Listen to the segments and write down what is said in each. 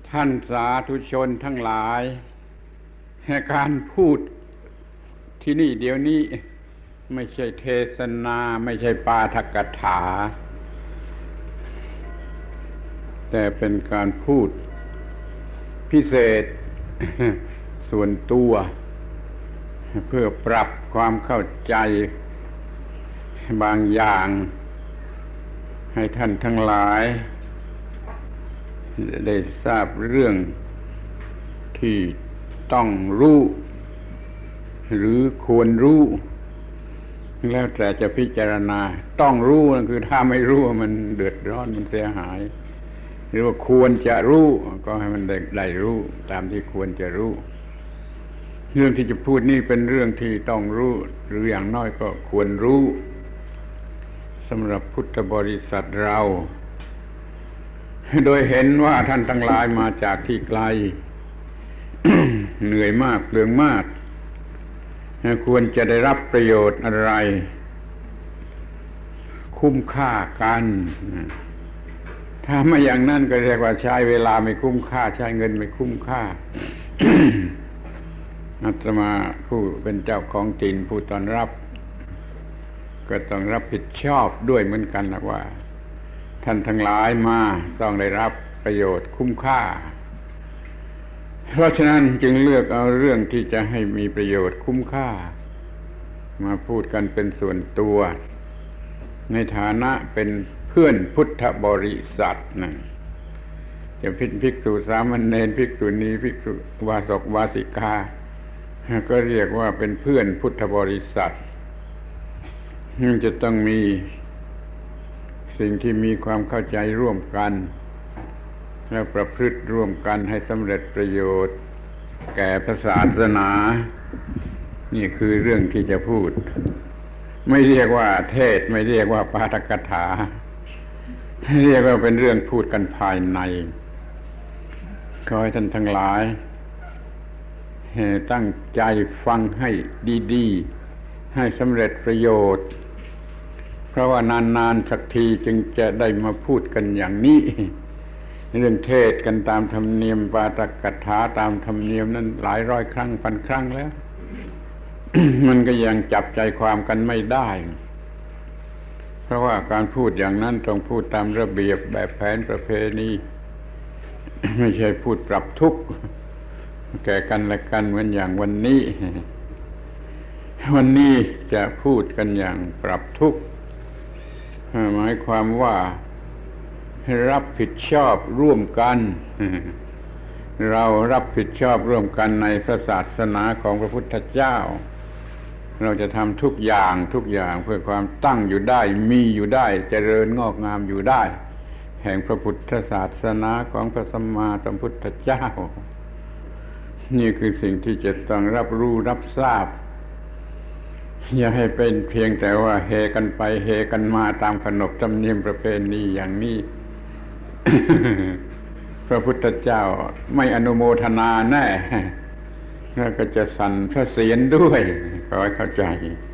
ท่านสาธุชนทั้งหลายการพูดที่นี่เดี๋ยวนี้ไม่ใช่เทศนาไม่ใช่ปาฐกถาแต่เป็นการพูดพิเศษส่วนตัวเพื่อปรับความเข้าใจบางอย่างให้ท่านทั้งหลายได้ทราบเรื่องที่ต้องรู้หรือควรรู้แล้วแต่จะพิจารณาต้องรู้นั่นคือถ้าไม่รู้มันเดือดร้อนมันเสียหายหรือว่าควรจะรู้ก็ให้มันได้รู้ตามที่ควรจะรู้เรื่องที่จะพูดนี่เป็นเรื่องที่ต้องรู้หรืออย่างน้อยก็ควรรู้สำหรับพุทธบริษัทเราโดยเห็นว่าท่านทั้งหลายมาจากที่ไกล เหนื่อยมากเปลืองมากควรจะได้รับประโยชน์อะไรคุ้มค่ากันถ้าไม่อย่างนั้นก็เรียกว่าใช้เวลาไม่คุ้มค่าใช้เงินไม่คุ้มค่า อาตมาผู้เป็นเจ้าของถิ่นผู้ต้อนรับก็ต้องรับผิดชอบด้วยเหมือนกันนะว่าท่านทั้งหลายมาต้องได้รับประโยชน์คุ้มค่าเพราะฉะนั้นจึงเลือกเอาเรื่องที่จะให้มีประโยชน์คุ้มค่ามาพูดกันเป็นส่วนตัวในฐานะเป็นเพื่อนพุทธบริษัทนะจะภิกษุสามเณรภิกษุณีภิกษุวาสกวาสิกาก็เรียกว่าเป็นเพื่อนพุทธบริษัทจะต้องมีสิ่งที่มีความเข้าใจร่วมกันและประพฤติร่วมกันให้สำเร็จประโยชน์แก่พระศาสนานี่คือเรื่องที่จะพูดไม่เรียกว่าเทศไม่เรียกว่าปาฐกถาเรียกว่าเป็นเรื่องพูดกันภายในขอให้ท่านทั้งหลายตั้งใจฟังให้ดีๆให้สำเร็จประโยชน์เพราะว่านานๆสักทีจึงจะได้มาพูดกันอย่างนี้เรื่องเทศกันตามธรรมเนียมปาฐกถาตามธรรมเนียมนั้นหลายร้อยครั้งพันครั้งแล้ว มันก็ยังจับใจความกันไม่ได้เพราะว่าการพูดอย่างนั้นต้องพูดตามระเบียบแบบแผนประเพณี ไม่ใช่พูดปรับทุกข์แก่กันและกันเหมือนอย่างวันนี้ วันนี้จะพูดกันอย่างปรับทุกข์หมายความว่าให้รับผิดชอบร่วมกันเรารับผิดชอบร่วมกันในพระศาสนาของพระพุทธเจ้าเราจะทำทุกอย่างเพื่อความตั้งอยู่ได้มีอยู่ได้เจริญงอกงามอยู่ได้แห่งพระพุทธศาสนาของพระสัมมาสัมพุทธเจ้านี่คือสิ่งที่จะต้องรับรู้รับทราบอย่าให้เป็นเพียงแต่ว่าเฮกันไปเฮกันมาตามขนบธรรมเนียมประเพณีอย่างนี้ พระพุทธเจ้าไม่อนุโมทนาแน่แล้วก็จะสั่นพระเศียรด้วยขอให้เข้าใจ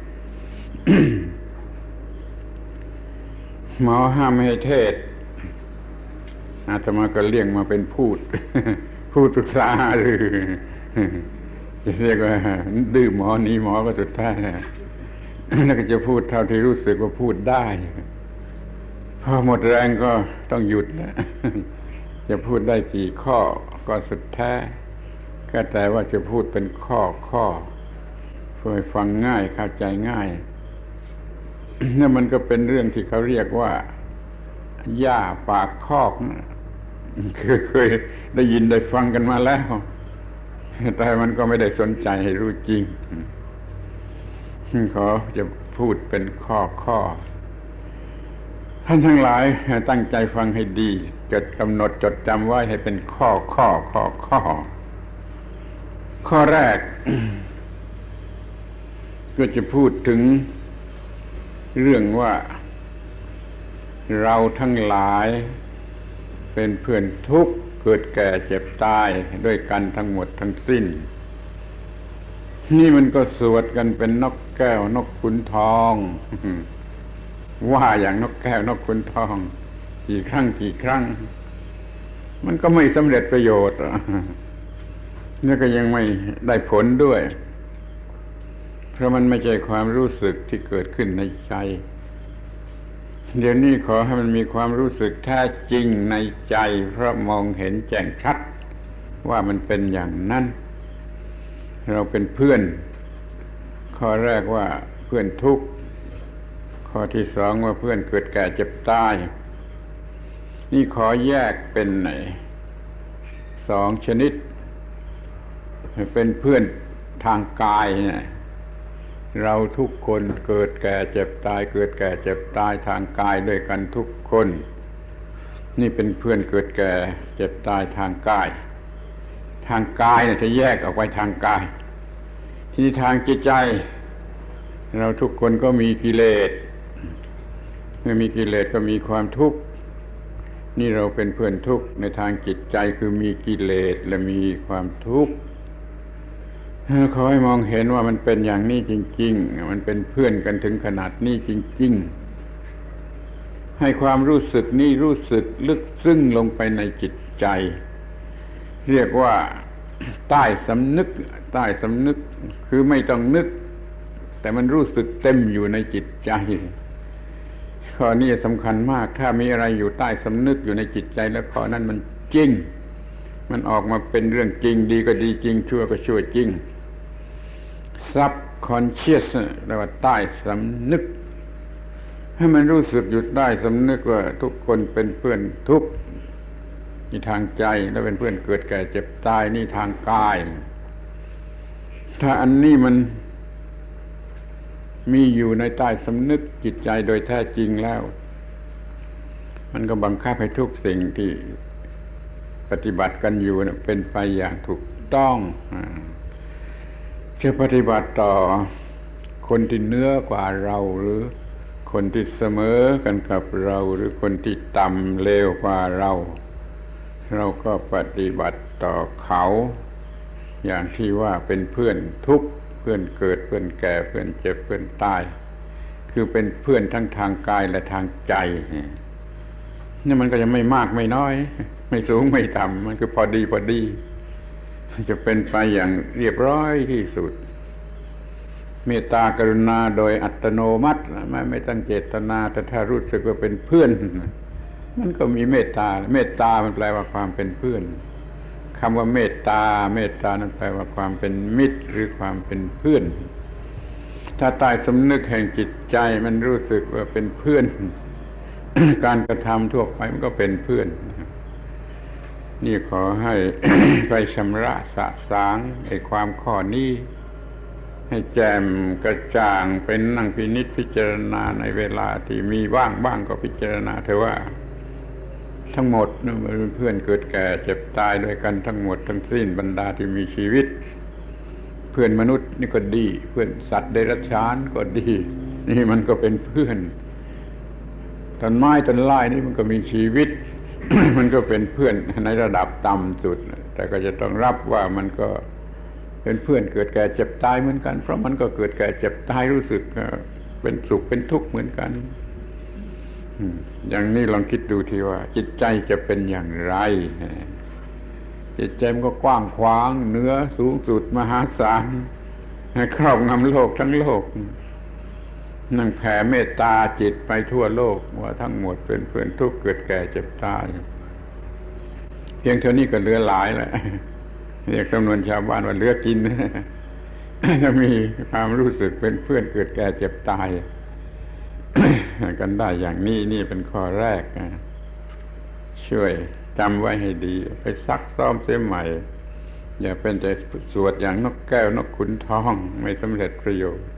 หมอห้ามให้เทศอาตมาก็เลี่ยงมาเป็นพูด พูดปรึกษาหรือจะเรียกว่าดื้อหมอนี้หมอก็สุดท้ายแล้วก็จะพูดเท่าที่รู้สึกว่าพูดได้พอหมดแรงก็ต้องหยุดนะจะพูดได้กี่ข้อก็สุดแท้ก็แต่ว่าจะพูดเป็นข้อเพื่อให้ฟังง่ายเข้าใจง่ายนี่มันก็เป็นเรื่องที่เขาเรียกว่าหญ้าปากคอกเคยได้ยินได้ฟังกันมาแล้วแต่มันก็ไม่ได้สนใจให้รู้จริงขอจะพูดเป็นข้อท่านทั้งหลายตั้งใจฟังให้ดีจดกำหนดจดจำไว้ให้เป็นข้อแรก ก็จะพูดถึงเรื่องว่าเราทั้งหลายเป็นเพื่อนทุกข์เกิดแก่เจ็บตายด้วยกันทั้งหมดทั้งสิ้นนี่มันก็สวดกันเป็นนกแก้วนกขุนทอง ว่าอย่างนกแก้วนกขุนทองกี่ครั้งมันก็ไม่สำเร็จประโยชน์นี่ก็ยังไม่ได้ผลด้วยเพราะมันไม่ใช่ความรู้สึกที่เกิดขึ้นในใจเดี๋ยวนี้ขอให้มันมีความรู้สึกแท้จริงในใจเพราะมองเห็นแจ้งชัดว่ามันเป็นอย่างนั้นเราเป็นเพื่อนข้อแรกว่าเพื่อนทุกข์ข้อที่สองว่าเพื่อนเกิดแก่เจ็บตายนี่ขอแยกเป็นสองชนิดเป็นเพื่อนทางกายเนี่ยเราทุกคนเกิดแก่เจ็บตายเกิดแก่เจ็บตายทางกายด้วยกันทุกคนนี่เป็นเพื่อนเกิดแก่เจ็บตายทางกายทางกายเนี่ยจะแยกออกไปทางกายที่ทางจิตใจเราทุกคนก็มีกิเลสเมื่อมีกิเลสก็มีความทุกข์นี่เราเป็นเพื่อนทุกข์ในทางจิตใจคือมีกิเลสและมีความทุกข์ขอให้มองเห็นว่ามันเป็นอย่างนี้จริงๆมันเป็นเพื่อนกันถึงขนาดนี้จริงๆให้ความรู้สึกนี่รู้สึกลึกซึ้งลงไปในจิตใจเรียกว่าใต้สำนึกใต้สำนึกคือไม่ต้องนึกแต่มันรู้สึกเต็มอยู่ในจิตใจข้อนี้สำคัญมากถ้ามีอะไรอยู่ใต้สำนึกอยู่ในจิตใจแล้วข้อนั้นมันจริงมันออกมาเป็นเรื่องจริงดีก็ดีจริงชั่วก็ชั่วจริง subconscious แปลว่าใต้สำนึกให้มันรู้สึกอยู่ใต้สำนึกว่าทุกคนเป็นเพื่อนทุกข์นี่ทางใจแล้วเป็นเพื่อนเกิดแก่เจ็บตายนี่ทางกายถ้าอันนี้มันมีอยู่ในใต้สำนึกจิตใจโดยแท้จริงแล้วมันก็บังคับให้ทุกสิ่งที่ปฏิบัติกันอยู่เป็นไปอย่างถูกต้องจะปฏิบัติต่อคนที่เหนือกว่าเราหรือคนที่เสมอกันกับเราหรือคนที่ต่ำเลวกว่าเราก็ปฏิบัติต่อเขาอย่างที่ว่าเป็นเพื่อนทุกข์เพื่อนเกิดเพื่อนแก่เพื่อนเจ็บเพื่อนตายคือเป็นเพื่อนทั้งทางกายและทางใจนี่มันก็จะไม่มากไม่น้อยไม่สูงไม่ต่ำมันคือพอดีพอดีจะเป็นไปอย่างเรียบร้อยที่สุดเมตตากรุณาโดยอัตโนมัติไม่ตั้งเจตนาแต่ถ้ารู้สึกว่าเป็นเพื่อนมันก็มีเมตตาเมตตามันแปลว่าความเป็นเพื่อนคำว่าเมตตานั้นแปลว่าความเป็นมิตรหรือความเป็นเพื่อนถ้าใต้สำนึกแห่งจิตใจมันรู้สึกว่าเป็นเพื่อน การกระทำทั่วไปมันก็เป็นเพื่อนนี่ขอให้ ไปชำระสะสางไอ้ความข้อนี้ให้แจ่มกระจ่างเป็นนั่งพินิจพิจารณาในเวลาที่มีบ้างก็พิจารณาเถอะว่าทั้งหมดมันเป็นเพื่อนเกิดแก่เจ็บตายด้วยกันทั้งหมดทั้งสิ้นบรรดาที่มีชีวิตเพื่อนมนุษย์นี่ก็ดีเพื่อนสัตว์เดรัจฉานก็ดีนี่มันก็เป็นเพื่อนต้นไม้ต้นไม้นี่มันก็มีชีวิต มันก็เป็นเพื่อนในระดับต่ำสุดแต่ก็จะต้องรับว่ามันก็เป็นเพื่อนเกิดแก่เจ็บตายเหมือนกันเพราะมันก็เกิดแก่เจ็บตายรู้สึกเป็นสุขเป็นทุกข์เหมือนกันอย่างนี้ลองคิดดูทีว่าจิตใจจะเป็นอย่างไรจิตใจมันก็กว้างขวางเหนือสูงสุดมหาศาลครอบงำโลกทั้งโลกนั่งแผ่เมตตาจิตไปทั่วโลกว่าทั้งหมดเป็นเพื่อนทุกข์เกิดแก่เจ็บตายเพียงเท่านี้ก็เหลือหลายแหละเรียกจำนวนชาวบ้านว่าเหลือกินจะมีความรู้สึกเป็นเพื่อนเกิดแก่เจ็บตายกันได้อย่างนี้นี่เป็นข้อแรกช่วยจำไว้ให้ดีไปซักซ้อมเสียใหม่อย่าเป็นแต่สวดอย่างนกแก้วนกขุนทองไม่สำเร็จประโยชน์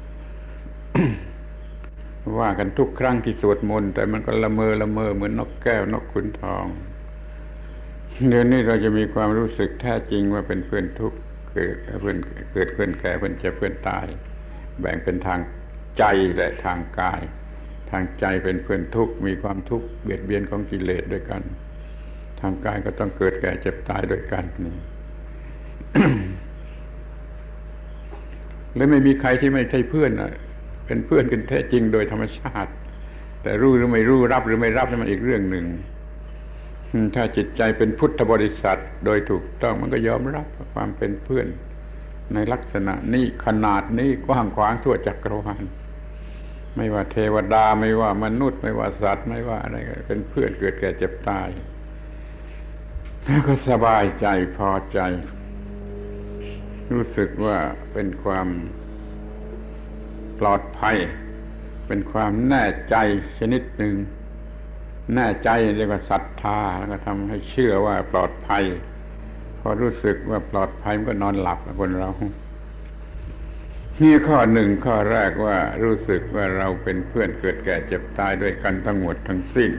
ว่ากันทุกครั้งที่สวดมนต์แต่มันก็ละเมอเหมือนนกแก้วนกขุนทองเดี๋ยวนี้เราจะมีความรู้สึกแท้จริงว่าเป็นเพื่อนทุกข์เกิดเพื่อนแก่เพื่อนเจ็บเพื่อนตายแบ่งเป็นทางใจและทางกายทางใจเป็นเพื่อนทุกข์มีความทุกข์เบียดเบียนของกิเลสด้วยกันทางกายก็ต้องเกิดแก่เจ็บตายด้วยกันนี่ และไม่มีใครที่ไม่ใช่เพื่อนเป็นเพื่อนกันแท้จริงโดยธรรมชาติแต่รู้หรือไม่รู้รับหรือไม่รับนี่มันอีกเรื่องหนึ่งถ้าจิตใจเป็นพุทธบริษัทโดยถูกต้องมันก็ยอมรับความเป็นเพื่อนในลักษณะนี้ขนาดนี้กว้างขวางทั่วจักรวาลไม่ว่าเทวดาไม่ว่ามนุษย์ไม่ว่าสัตว์ไม่ว่าอะไรก็เป็นเพื่อนเกิดแก่เจ็บตายแล้วก็สบายใจพอใจรู้สึกว่าเป็นความปลอดภัยเป็นความแน่ใจชนิดหนึ่งแน่ใจเรียกว่าศรัทธาแล้วก็ทำให้เชื่อว่าปลอดภัยพอรู้สึกว่าปลอดภัยมันก็นอนหลับคนเรานี่ข้อหนึ่งข้อแรกว่ารู้สึกว่าเราเป็นเพื่อนเกิดแก่เจ็บตายด้วยกันทั้งหมดทั้งสิ้น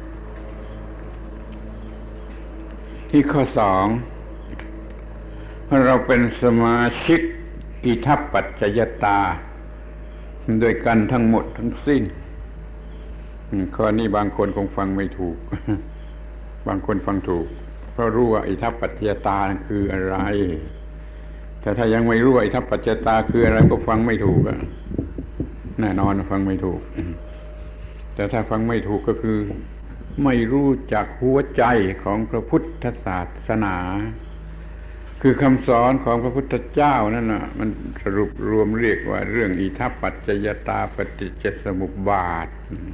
ที่ข้อสองเราเป็นสมาชิกอิทัปปัจจยตาด้วยกันทั้งหมดทั้งสิ้นข้อนี้บางคนคงฟังไม่ถูกบางคนฟังถูกเพราะรู้ว่าอิทัปปัจจยตาคืออะไรแต่ถ้ายังไม่รู้ว่าอิทัปปัจจยตาคืออะไรก็ฟังไม่ถูกแน่นอนฟังไม่ถูกแต่ถ้าฟังไม่ถูกก็คือไม่รู้จักหัวใจของพระพุทธศาสนาคือคำสอนของพระพุทธเจ้านั่นน่ะมันสรุปรวมเรียกว่าเรื่องอิทัปปัจจยตาปฏิจจสมุปบาท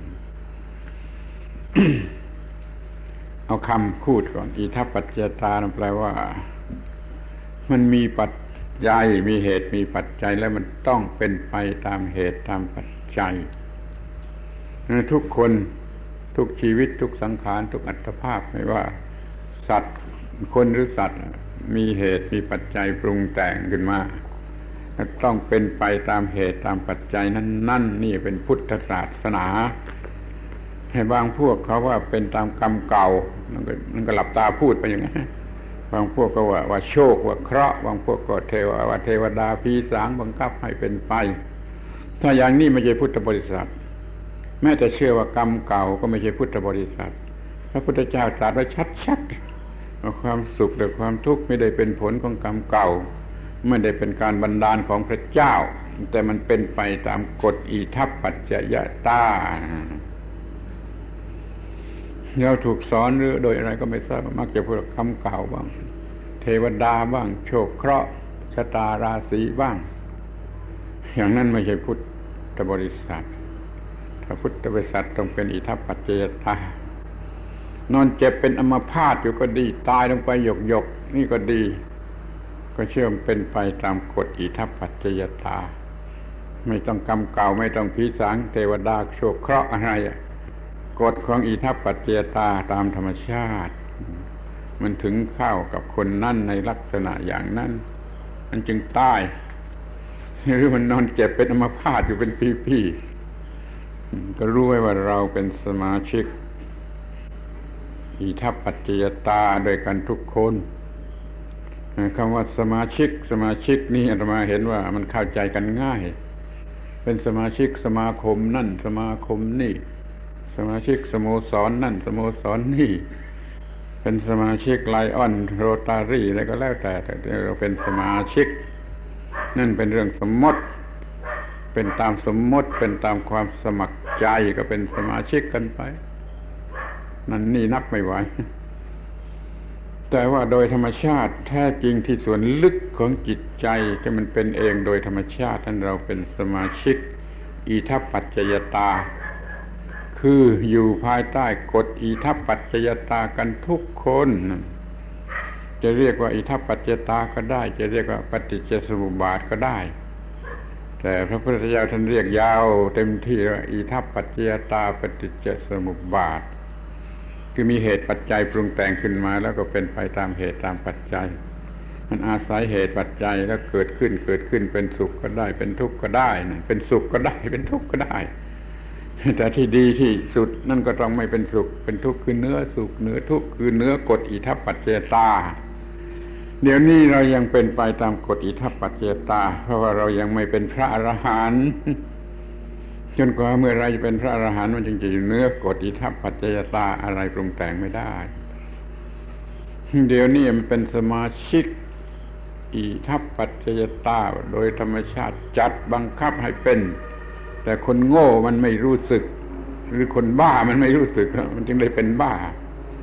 เอาคำพูดก่อนอิทัปปัจจยตาแปลว่ามันมีปัจจัยมีเหตุมีปัจจัยแล้วมันต้องเป็นไปตามเหตุตามปัจจัยทุกคนทุกชีวิตทุกสังขารทุกอัตภาพไม่ว่าสัตว์คนหรือสัตว์มีเหตุมีปัจจัยปรุงแต่งขึ้นมาต้องเป็นไปตามเหตุตามปัจจัยนั้นนี่เป็นพุทธศาสนาให้บางพวกเขาว่าเป็นตามกรรมเก่ามันก็หลับตาพูดไปอย่างนั้นบางพวกก็ว่าโชคว่าเคราะห์บางพวกก็เทวดาผีสางบังคับให้เป็นไปถ้าอย่างนี้ไม่ใช่พุทธบริษัทแม้แต่เชื่อว่ากรรมเก่าก็ไม่ใช่พุทธบริษัทพระพุทธเจ้าตรัสไว้ชัดๆว่าความสุขหรือความทุกข์ไม่ได้เป็นผลของกรรมเก่าไม่ได้เป็นการบันดาลของพระเจ้าแต่มันเป็นไปตามกฎอิทัปปัจจยตาเราถูกสอนหรือโดยอะไรก็ไม่ทราบมักจะพูดคำเก่าบ้างเทวดาบ้างโชคเคราะห์ชะตาราศีบ้างอย่างนั้นไม่ใช่พุทธบริษัทถ้าพุทธบริษัทต้องเป็นอิทัปปัจจยตานอนเจ็บเป็นอัมพาตอยู่ก็ดีตายลงไปหยกๆนี่ก็ดีก็เชื่อมเป็นไปตามกฎอิทัปปัจจยตาไม่ต้องกรรมเก่าไม่ต้องผีสางเทวดาโชคเคราะห์อะไรกฎของอิทัปปัจจยตาตามธรรมชาติมันถึงเข้ากับคนนั่นในลักษณะอย่างนั้นมันจึงตายหรือมันนอนเจ็บเป็นอัมพาตอยู่เป็นปีๆก็รู้ไว้ว่าเราเป็นสมาชิกอิทัปปัจจยตาโดยกันทุกคนคำว่าสมาชิกนี่อาตมาเห็นว่ามันเข้าใจกันง่ายเป็นสมาชิกสมาคมนั่นสมาคมนี่สมาชิกสโมสรนั่นสโมสรนี่เป็นสมาชิกไลออนโรตารี่อะไรก็แล้วแต่เราเป็นสมาชิกนั่นเป็นเรื่องสมมติเป็นตามสมมติเป็นตามความสมัครใจก็เป็นสมาชิกกันไปนั่นนี่นับไม่ไหวแต่ว่าโดยธรรมชาติแท้จริงที่ส่วนลึกของจิตใจที่มันเป็นเองโดยธรรมชาติท่านเราเป็นสมาชิกอิทัปปัจจยตาคืออยู่ภายใต้กฎอิทัปปัจจยตากันทุกคนจะเรียกว่าอิทัปปัจจยตาก็ได้จะเรียกว่าปฏิจจสมุปบาทก็ได้แต่พระพุทธเจ้าท่านเรียกยาวเต็มที่ว่าอิทัปปัจจยตาปฏิจจสมุปบาทคือมีเหตุปัจจัยปรุงแต่งขึ้นมาแล้วก็เป็นไปตามเหตุตามปัจจัยมันอาศัยเหตุปัจจัยแล้วเกิดขึ้นเป็นสุขก็ได้เป็นทุกข์ก็ได้นะเป็นสุขก็ได้เป็นทุกข์ก็ได้แต่ที่ดีที่สุดนั่นก็ต้องไม่เป็นสุขเป็นทุกข์คือเนื้อสุขเนื้อทุกข์คือเนื้อกฎอิทัปปัจจยตาเดี๋ยวนี้เรายังเป็นไปตามกฎอิทัปปัจจยตาเพราะว่าเรายังไม่เป็นพระอรหันต์จนกว่าเมื่อไรจะเป็นพระอรหันต์มันจึงจะอยู่เนื้อกฎอิทัปปัจจยตาอะไรปรุงแต่งไม่ได้เดี๋ยวนี้มันเป็นสมาชิกอิทัปปัจจยตาโดยธรรมชาติจัดบังคับให้เป็นแต่คนโง่มันไม่รู้สึกหรือคนบ้ามันไม่รู้สึกมันจึงได้เป็นบ้า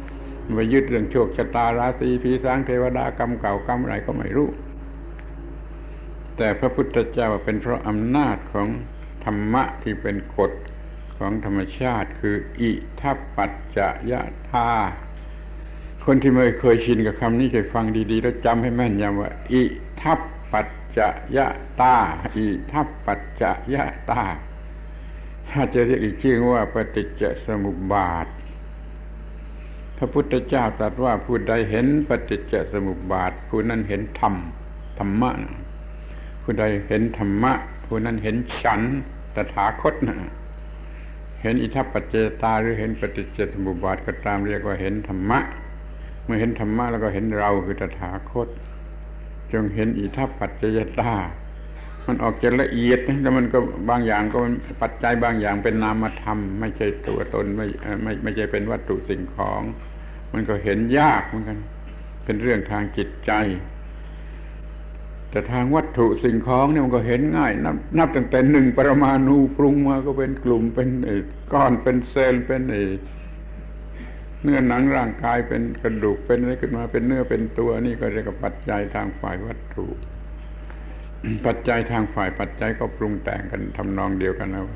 ไปยึดเรื่องโชคชะตาราศีผีสางเทวดากรรมเก่ากรรมอะไรก็ไม่รู้แต่พระพุทธเจ้าเป็นเพราะอำนาจของธรรมะที่เป็นกฎของธรรมชาติคืออิทัปปัจจยตาคนที่ไม่เคยชินกับคำนี้จะฟังดีๆแล้วจำให้แม่นยำว่าอิทัปปัจจยตาอิทัปปัจจยตาถ้าจะเรียกอีกชื่อว่าปฏิจจสมุปบาทพระพุทธเจ้าตรัสว่าผู้ใดเห็นปฏิจจสมุปบาทผู้นั้นเห็นธรรมธรรมะผู้ใดเห็นธรรมะผู้นั้นเห็นฉันตถาคตนะเห็นอิทัปปัจจยตาหรือเห็นปฏิจจสมุปบาทก็ตามเรียกว่าเห็นธรรมะเมื่อเห็นธรรมะแล้วก็เห็นเราคือตถาคตจงเห็นอิทัปปัจจยตามันออกจะละเอียดแต่มันก็บางอย่างก็ปัจจัยบางอย่างเป็นนามธรรมไม่ใช่ตัวตนไม่ใช่เป็นวัตถุสิ่งของมันก็เห็นยากเหมือนกันเป็นเรื่องทางจิตใจแต่ทางวัตถุสิ่งของเนี่ยมันก็เห็นง่ายนับตั้งแต่หนึ่งปรมาณูปรุงมาก็เป็นกลุ่มเป็นก้อนเป็นเซลล์เป็นเนื้อหนังร่างกายเป็นกระดูกเป็นอะไรขึ้นมาเป็นเนื้อเป็นตัวนี่ก็เรียกว่าปัจจัยทางฝ่ายวัตถุปัจจัยทางฝ่ายปัจจัยก็ปรุงแต่งกันทำนองเดียวกันนะ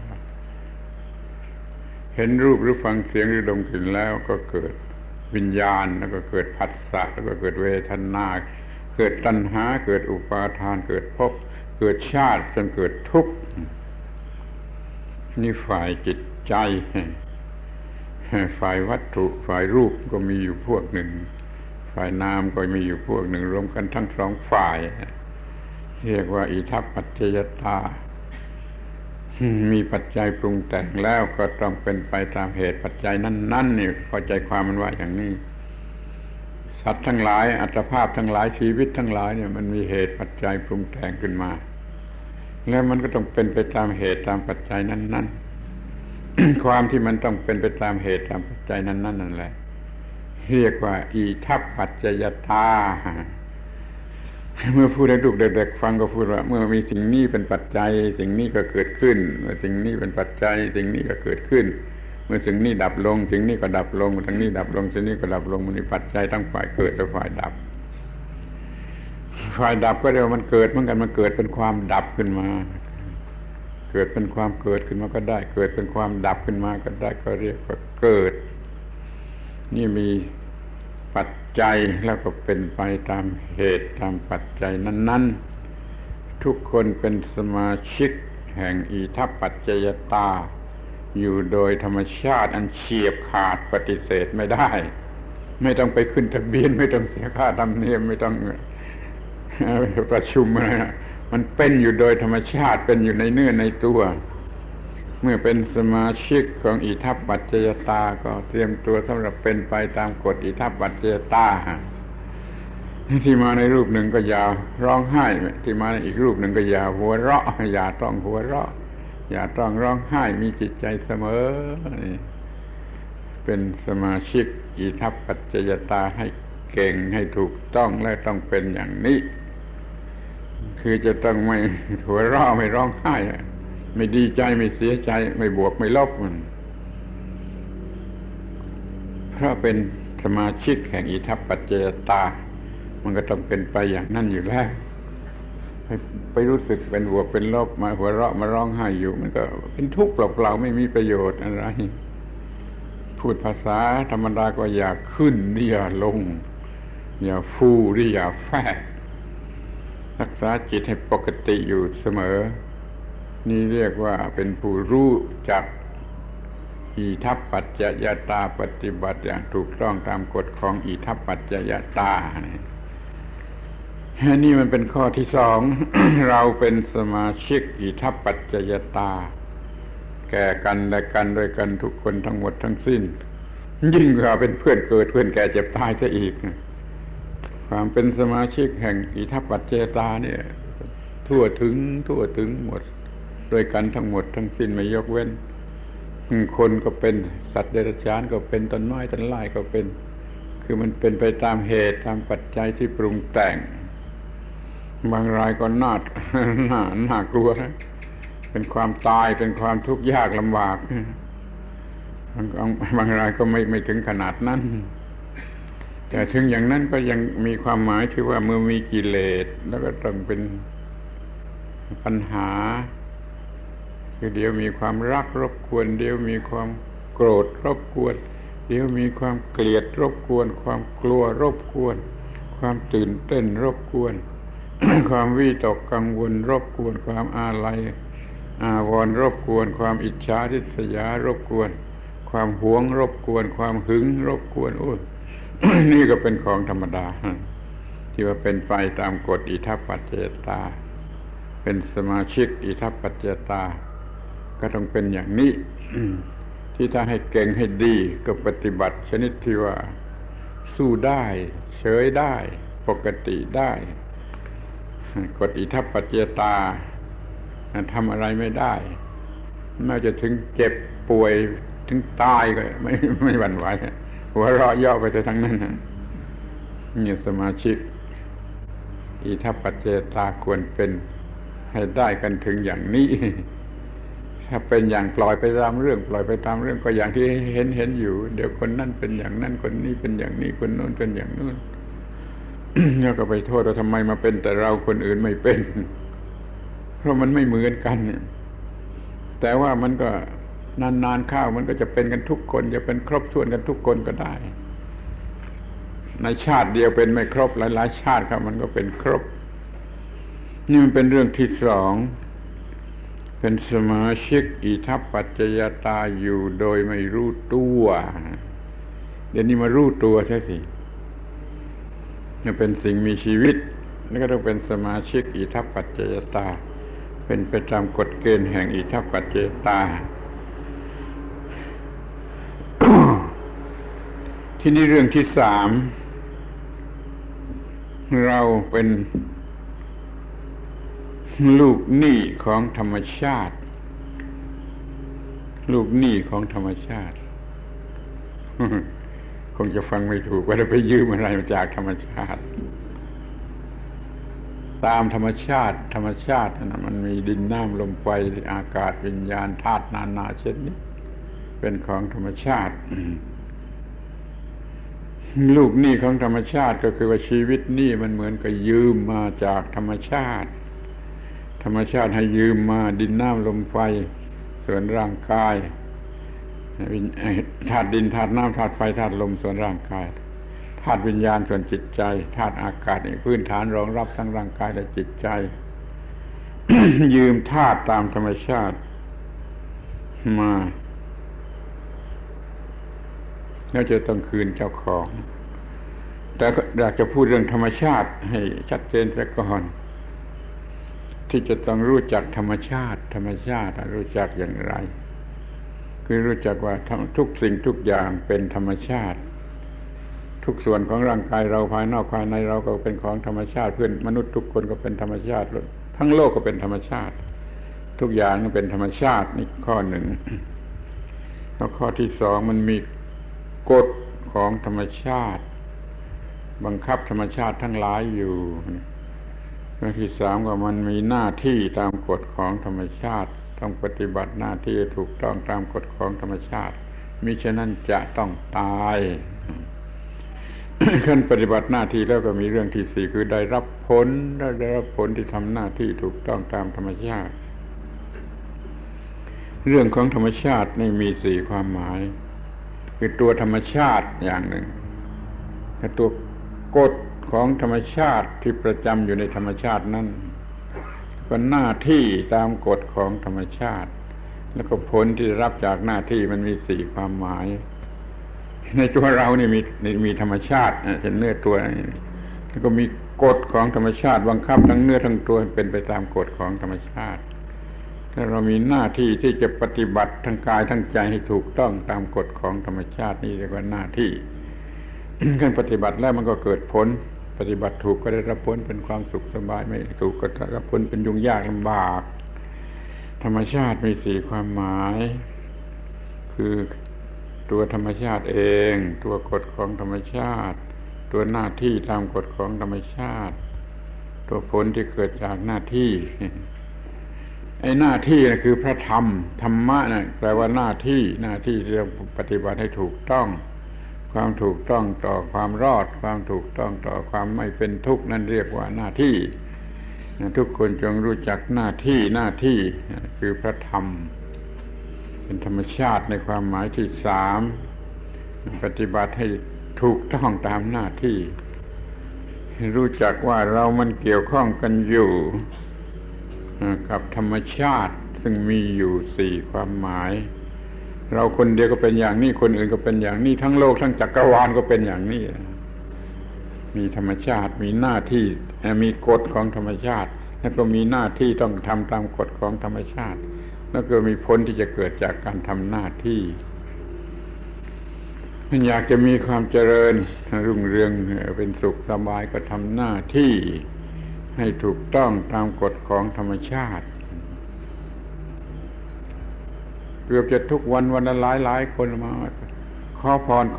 เห็นรูปหรือฟังเสียงหรือดมกลิ่นแล้วก็เกิดวิญญาณแล้วก็เกิดผัสสะแล้วก็เกิดเวทนาเกิดตัณหาเกิดอุปาทานเกิดภพเกิดชาติจนเกิดทุกข์นี่ฝ่ายจิตใจฝ่ายวัตถุฝ่ายรูปก็มีอยู่พวกหนึ่งฝ่ายนามก็มีอยู่พวกหนึ่งรวมกันทั้งสองฝ่ายเรียกว่าอิทัปปัจจยตามีปัจจัยปรุงแต่งแล้วก็ต้องเป็นไปตามเหตุปัจจัยนั้นๆนี่เข้าใจความมันว่าอย่างนี้สัตว์ทั้งหลายอัตภาพทั้งหลายชีวิตทั้งหลายเนี่ยมันมีเหตุปัจจัยปรุงแต่งขึ้นมาแล้วมันก็ต้องเป็นไปตามเหตุตามปัจจัยนั้นๆ ความที่มันต้องเป็นไปตามเหตุตามปัจจัยนั้นๆนั่นแหละเรียกว่าอิทัปปัจจยตาเมื่อพูดให้ลูกเด็กๆฟังก็พูดว่าเมื่อมีสิ่งนี้เป็นปัจจัยสิ่งนี้ก็เกิดขึ้นเมื่อสิ่งนี้เป็นปัจจัยสิ่งนี้ก็เกิดขึ้นเมื่อสิ่งนี้ดับลงสิ่งนี้ก็ดับลงสิ่งนี้ดับลงสิ่งนี้ก็ดับลงมันมีปัจจัยทั้งฝ่ายเกิดและฝ่ายดับฝ่ายดับก็เรียกว่ามันเกิดเหมือนกันมันเกิดเป็นความดับขึ้นมาเกิดเป็นความเกิดขึ้นมาก็ได้เกิดเป็นความดับขึ้นมาก็ได้ก็เรียกว่าเกิดนี่มีปัจจัยแล้วก็เป็นไปตามเหตุตามปัจจัยนั้นๆทุกคนเป็นสมาชิกแห่งอิทัปปัจจยตาอยู่โดยธรรมชาติอันเฉียบขาดปฏิเสธไม่ได้ไม่ต้องไปขึ้นทะเบียนไม่ต้องเสียค่าธรรมเนียมไม่ต้องประชุมอะไรมันเป็นอยู่โดยธรรมชาติเป็นอยู่ในเนื้อในตัวเมื่อเป็นสมาชิกของอิทัปปัจจยตาก็เตรียมตัวสำหรับเป็นไปตามกฎอิทัปปัจจยตาที่มาในรูปหนึ่งก็อย่าร้องไห้ที่มาในอีกรูปหนึ่งก็อย่าหัวเราะอย่าต้องหัวเราะอย่าต้องร้องไห้มีจิตใจเสมอเป็นสมาชิกอิทัปปัจจยตาให้เก่งให้ถูกต้องและต้องเป็นอย่างนี้คือจะต้องไม่หัวเราะไม่ร้องไห้ไม่ดีใจไม่เสียใจไม่บวกไม่ลบมันเพราะเป็นสมาชิกแห่งอิทัปปัจจยตามันก็ต้องเป็นไปอย่างนั้นอยู่แล้วไปรู้สึกเป็นบวกเป็นลบมาหัวเราะมาร้องไห้อยู่มันก็เป็นทุกข์เปล่าๆไม่มีประโยชน์อะไรพูดภาษาธรรมดาก็อย่าขึ้นหรืออย่าลงอย่าฟูหรืออย่าแฝงรักษาจิตให้ปกติอยู่เสมอนี่เรียกว่าเป็นผู้รู้จักอิทัปปัจจยตาปฏิบัติอย่างถูกต้องตามกฎของอิทัปปัจจยตานี่มันเป็นข้อที่สอง เราเป็นสมาชิกอิทัปปัจจยตาแก่กันและกันด้วยกันทุกคนทั้งหมดทั้งสิ้นยิ่งกว่าเป็นเพื่อนเกิดเพื่อนแก่เจ็บตายซะอีกความเป็นสมาชิกแห่งอิทัปปัจจยตาเนี่ยทั่วถึงหมดด้วยกันทั้งหมดทั้งสิ้นไม่ยกเว้นคนก็เป็นสัตว์เดรัจฉานก็เป็นต้นไม้ต้นไม้ก็เป็นคือมันเป็นไปตามเหตุตามปัจจัยที่ปรุงแต่งบางรายก็น่ากลัวเป็นความตายเป็นความทุกข์ยากลำบากบางรายก็ไม่ถึงขนาดนั้นแต่ถึงอย่างนั้นก็ยังมีความหมายที่ว่าเมื่อมีกิเลสแล้วก็ต้องเป็นปัญหาคือเดี๋ยวมีความรักรบกวนเดี๋ยวมีความโกรธรบกวนเดี๋ยวมีความเกลียดรบกวนความกลัวรบกวนความตื่นเต้นรบกวน ความวิตกกังวลรบกวนความอาลัยอาวรณ์รบกวนความอิจฉาริษยารบกวนความหวงรบกวนความหึงรบกวนโอ้ นี่ก็เป็นของธรรมดาที่ว่าเป็นไปตามกฎอิทัปปัจจยตาเป็นสมาชิกอิทัปปัจจยตาก็ต้องเป็นอย่างนี้ ที่ถ้าให้เก่งให้ดีก็ปฏิบัติชนิดที่ว่าสู้ได้เฉยได้ปกติได้กฎอิทัปปัจจยตาทำอะไรไม่ได้แม้จะถึงเจ็บป่วยถึงตายก็ไม่หวั่นไหวหัวเราะเยาะไปแต่ทั้งนั้นนี่สมาชิกอิทัปปัจจยตาควรเป็นให้ได้กันถึงอย่างนี้ถ้าเป็นอย่างปล่อยไปตามเรื่องก็อย่างที่เห็นอยู่เดี๋ยวคนนั้นเป็นอย่างนั้นคนนี้เป็นอย่างนี้คนโน้นเป็นอย่างโน้น แล้วก็ไปโทษว่าทำไมมาเป็นแต่เราคนอื่นไม่เป็นเพราะมันไม่เหมือนกันแต่ว่ามันก็นานๆเข้ามันก็จะเป็นกันทุกคนจะเป็นครบถ้วนกันทุกคนก็ได้ในชาติเดียวเป็นไม่ครบหลายๆชาติครับมันก็เป็นครบนี่มันเป็นเรื่องที่สองเป็นสมาชิกอิทัปปัจจยตาอยู่โดยไม่รู้ตัวเดี๋ยวนี้มารู้ตัวใช่สินี่เป็นสิ่งมีชีวิตแล้วก็ต้องเป็นสมาชิกอิทัปปัจจยตาเป็นไปตามกฎเกณฑ์แห่งอิทัปปัจจยตา ที่นี่เรื่องที่สามเราเป็นลูกหนี้ของธรรมชาติลูกหนี้ของธรรมชาติ คงจะฟังไม่ถูกว่าจะไปยืมอะไรมาจากธรรมชาติตามธรรมชาตินะมันมีดินน้ำลมไฟอากาศวิญญาณธาตุนานาชนิดเป็นของธรรมชาติ ลูกหนี้ของธรรมชาติก็คือว่าชีวิตนี่มันเหมือนกับยืมมาจากธรรมชาติให้ยืมมาดินน้ำลมไฟส่วนร่างกายธาตุดินธาตุน้ำธาตุไฟธาตุลมส่วนร่างกายธาตุวิญญาณส่วนจิตใจธาตุอากาศนี่พื้นฐานรองรับทั้งร่างกายและจิตใจ ยืมธาตุตามธรรมชาติมาแล้วจะต้องคืนเจ้าของแต่อยากจะพูดเรื่องธรรมชาติให้ชัดเจนซะก่อนที่จะต้องรู้จักธรรมชาติรู้จักอย่างไรคือรู้จักว่าทุกสิ่งทุกอย่างเป็นธรรมชาติทุกส่วนของร่างกายเราภายนอกภายในเราก็เป็นของธรรมชาติเพื่อนมนุษย์ทุกคนก็เป็นธรรมชาติทั้งโลกก็เป็นธรรมชาติทุกอย่างมันเป็นธรรมชาตินี่ข้อหนึ่งแล้วข้อที่สองมันมีกฎของธรรมชาติบังคับธรรมชาติทั้งหลายอยู่ข้อที่สามว่ามันมีหน้าที่ตามกฎของธรรมชาติต้องปฏิบัติหน้าที่ถูกต้องตามกฎของธรรมชาติมิฉะนั้นจะต้องตายขั้นปฏิบัติหน้าที่แล้วก็มีเรื่องที่สี่คือได้รับผลที่ทำหน้าที่ถูกต้องตามธรรมชาติเรื่องของธรรมชาตินี่มีสี่ความหมายคือตัวธรรมชาติอย่างหนึ่งและตัวกฎของธรรมชาติที่ประจำอยู่ในธรรมชาตินั้นก็หน้าที่ตามกฎของธรรมชาติแล้วก็ผลที่รับจากหน้าที่มันมีสี่ความหมายในตัวเรานี่มีธรรมชาติเช่นเนื้อตัวแล้วก็มีกฎของธรรมชาติบังคับทั้งเนื้อทั้งตัวเป็นไปตามกฎของธรรมชาติถ้าเรามีหน้าที่ที่จะปฏิบัติทั้งกายทั้งใจให้ถูกต้องตามกฎของธรรมชาตินี่เรียกว่าหน้าที่ ขั้นปฏิบัติแล้วมันก็เกิดผลปฏิบัติถูกก็ได้รับผลเป็นความสุขสบายไม่ถูกก็ได้รับผลเป็นยุ่งยากลำบากธรรมชาติมีสี่ความหมายคือตัวธรรมชาติเองตัวกฎของธรรมชาติตัวหน้าที่ตามกฎของธรรมชาติตัวผลที่เกิดจากหน้าที่ไอ้หน้าที่นะคือพระธรรมธรรมะนะแปลว่าหน้าที่ที่จะปฏิบัติให้ถูกต้องความถูกต้องต่อความรอดความถูกต้องต่อความไม่เป็นทุกข์นั่นเรียกว่าหน้าที่ทุกคนจงรู้จักหน้าที่คือพระธรรมเป็นธรรมชาติในความหมายที่สามปฏิบัติให้ถูกต้องตามหน้าที่รู้จักว่าเรามันเกี่ยวข้องกันอยู่กับธรรมชาติซึ่งมีอยู่สี่ความหมายเราคนเดียวก็เป็นอย่างนี้คนอื่นก็เป็นอย่างนี้ทั้งโลกทั้งจักรวาลก็เป็นอย่างนี้มีธรรมชาติมีหน้าที่มีกฎของธรรมชาติแล้วก็มีหน้าที่ต้องทำตามกฎของธรรมชาติแล้วก็มีผลที่จะเกิดจากการทำหน้าที่ถ้าอยากจะมีความเจริญรุ่งเรืองเป็นสุขสบายก็ทำหน้าที่ให้ถูกต้องตามกฎของธรรมชาติเกือบจะทุกวันละหลายคนมาขอพร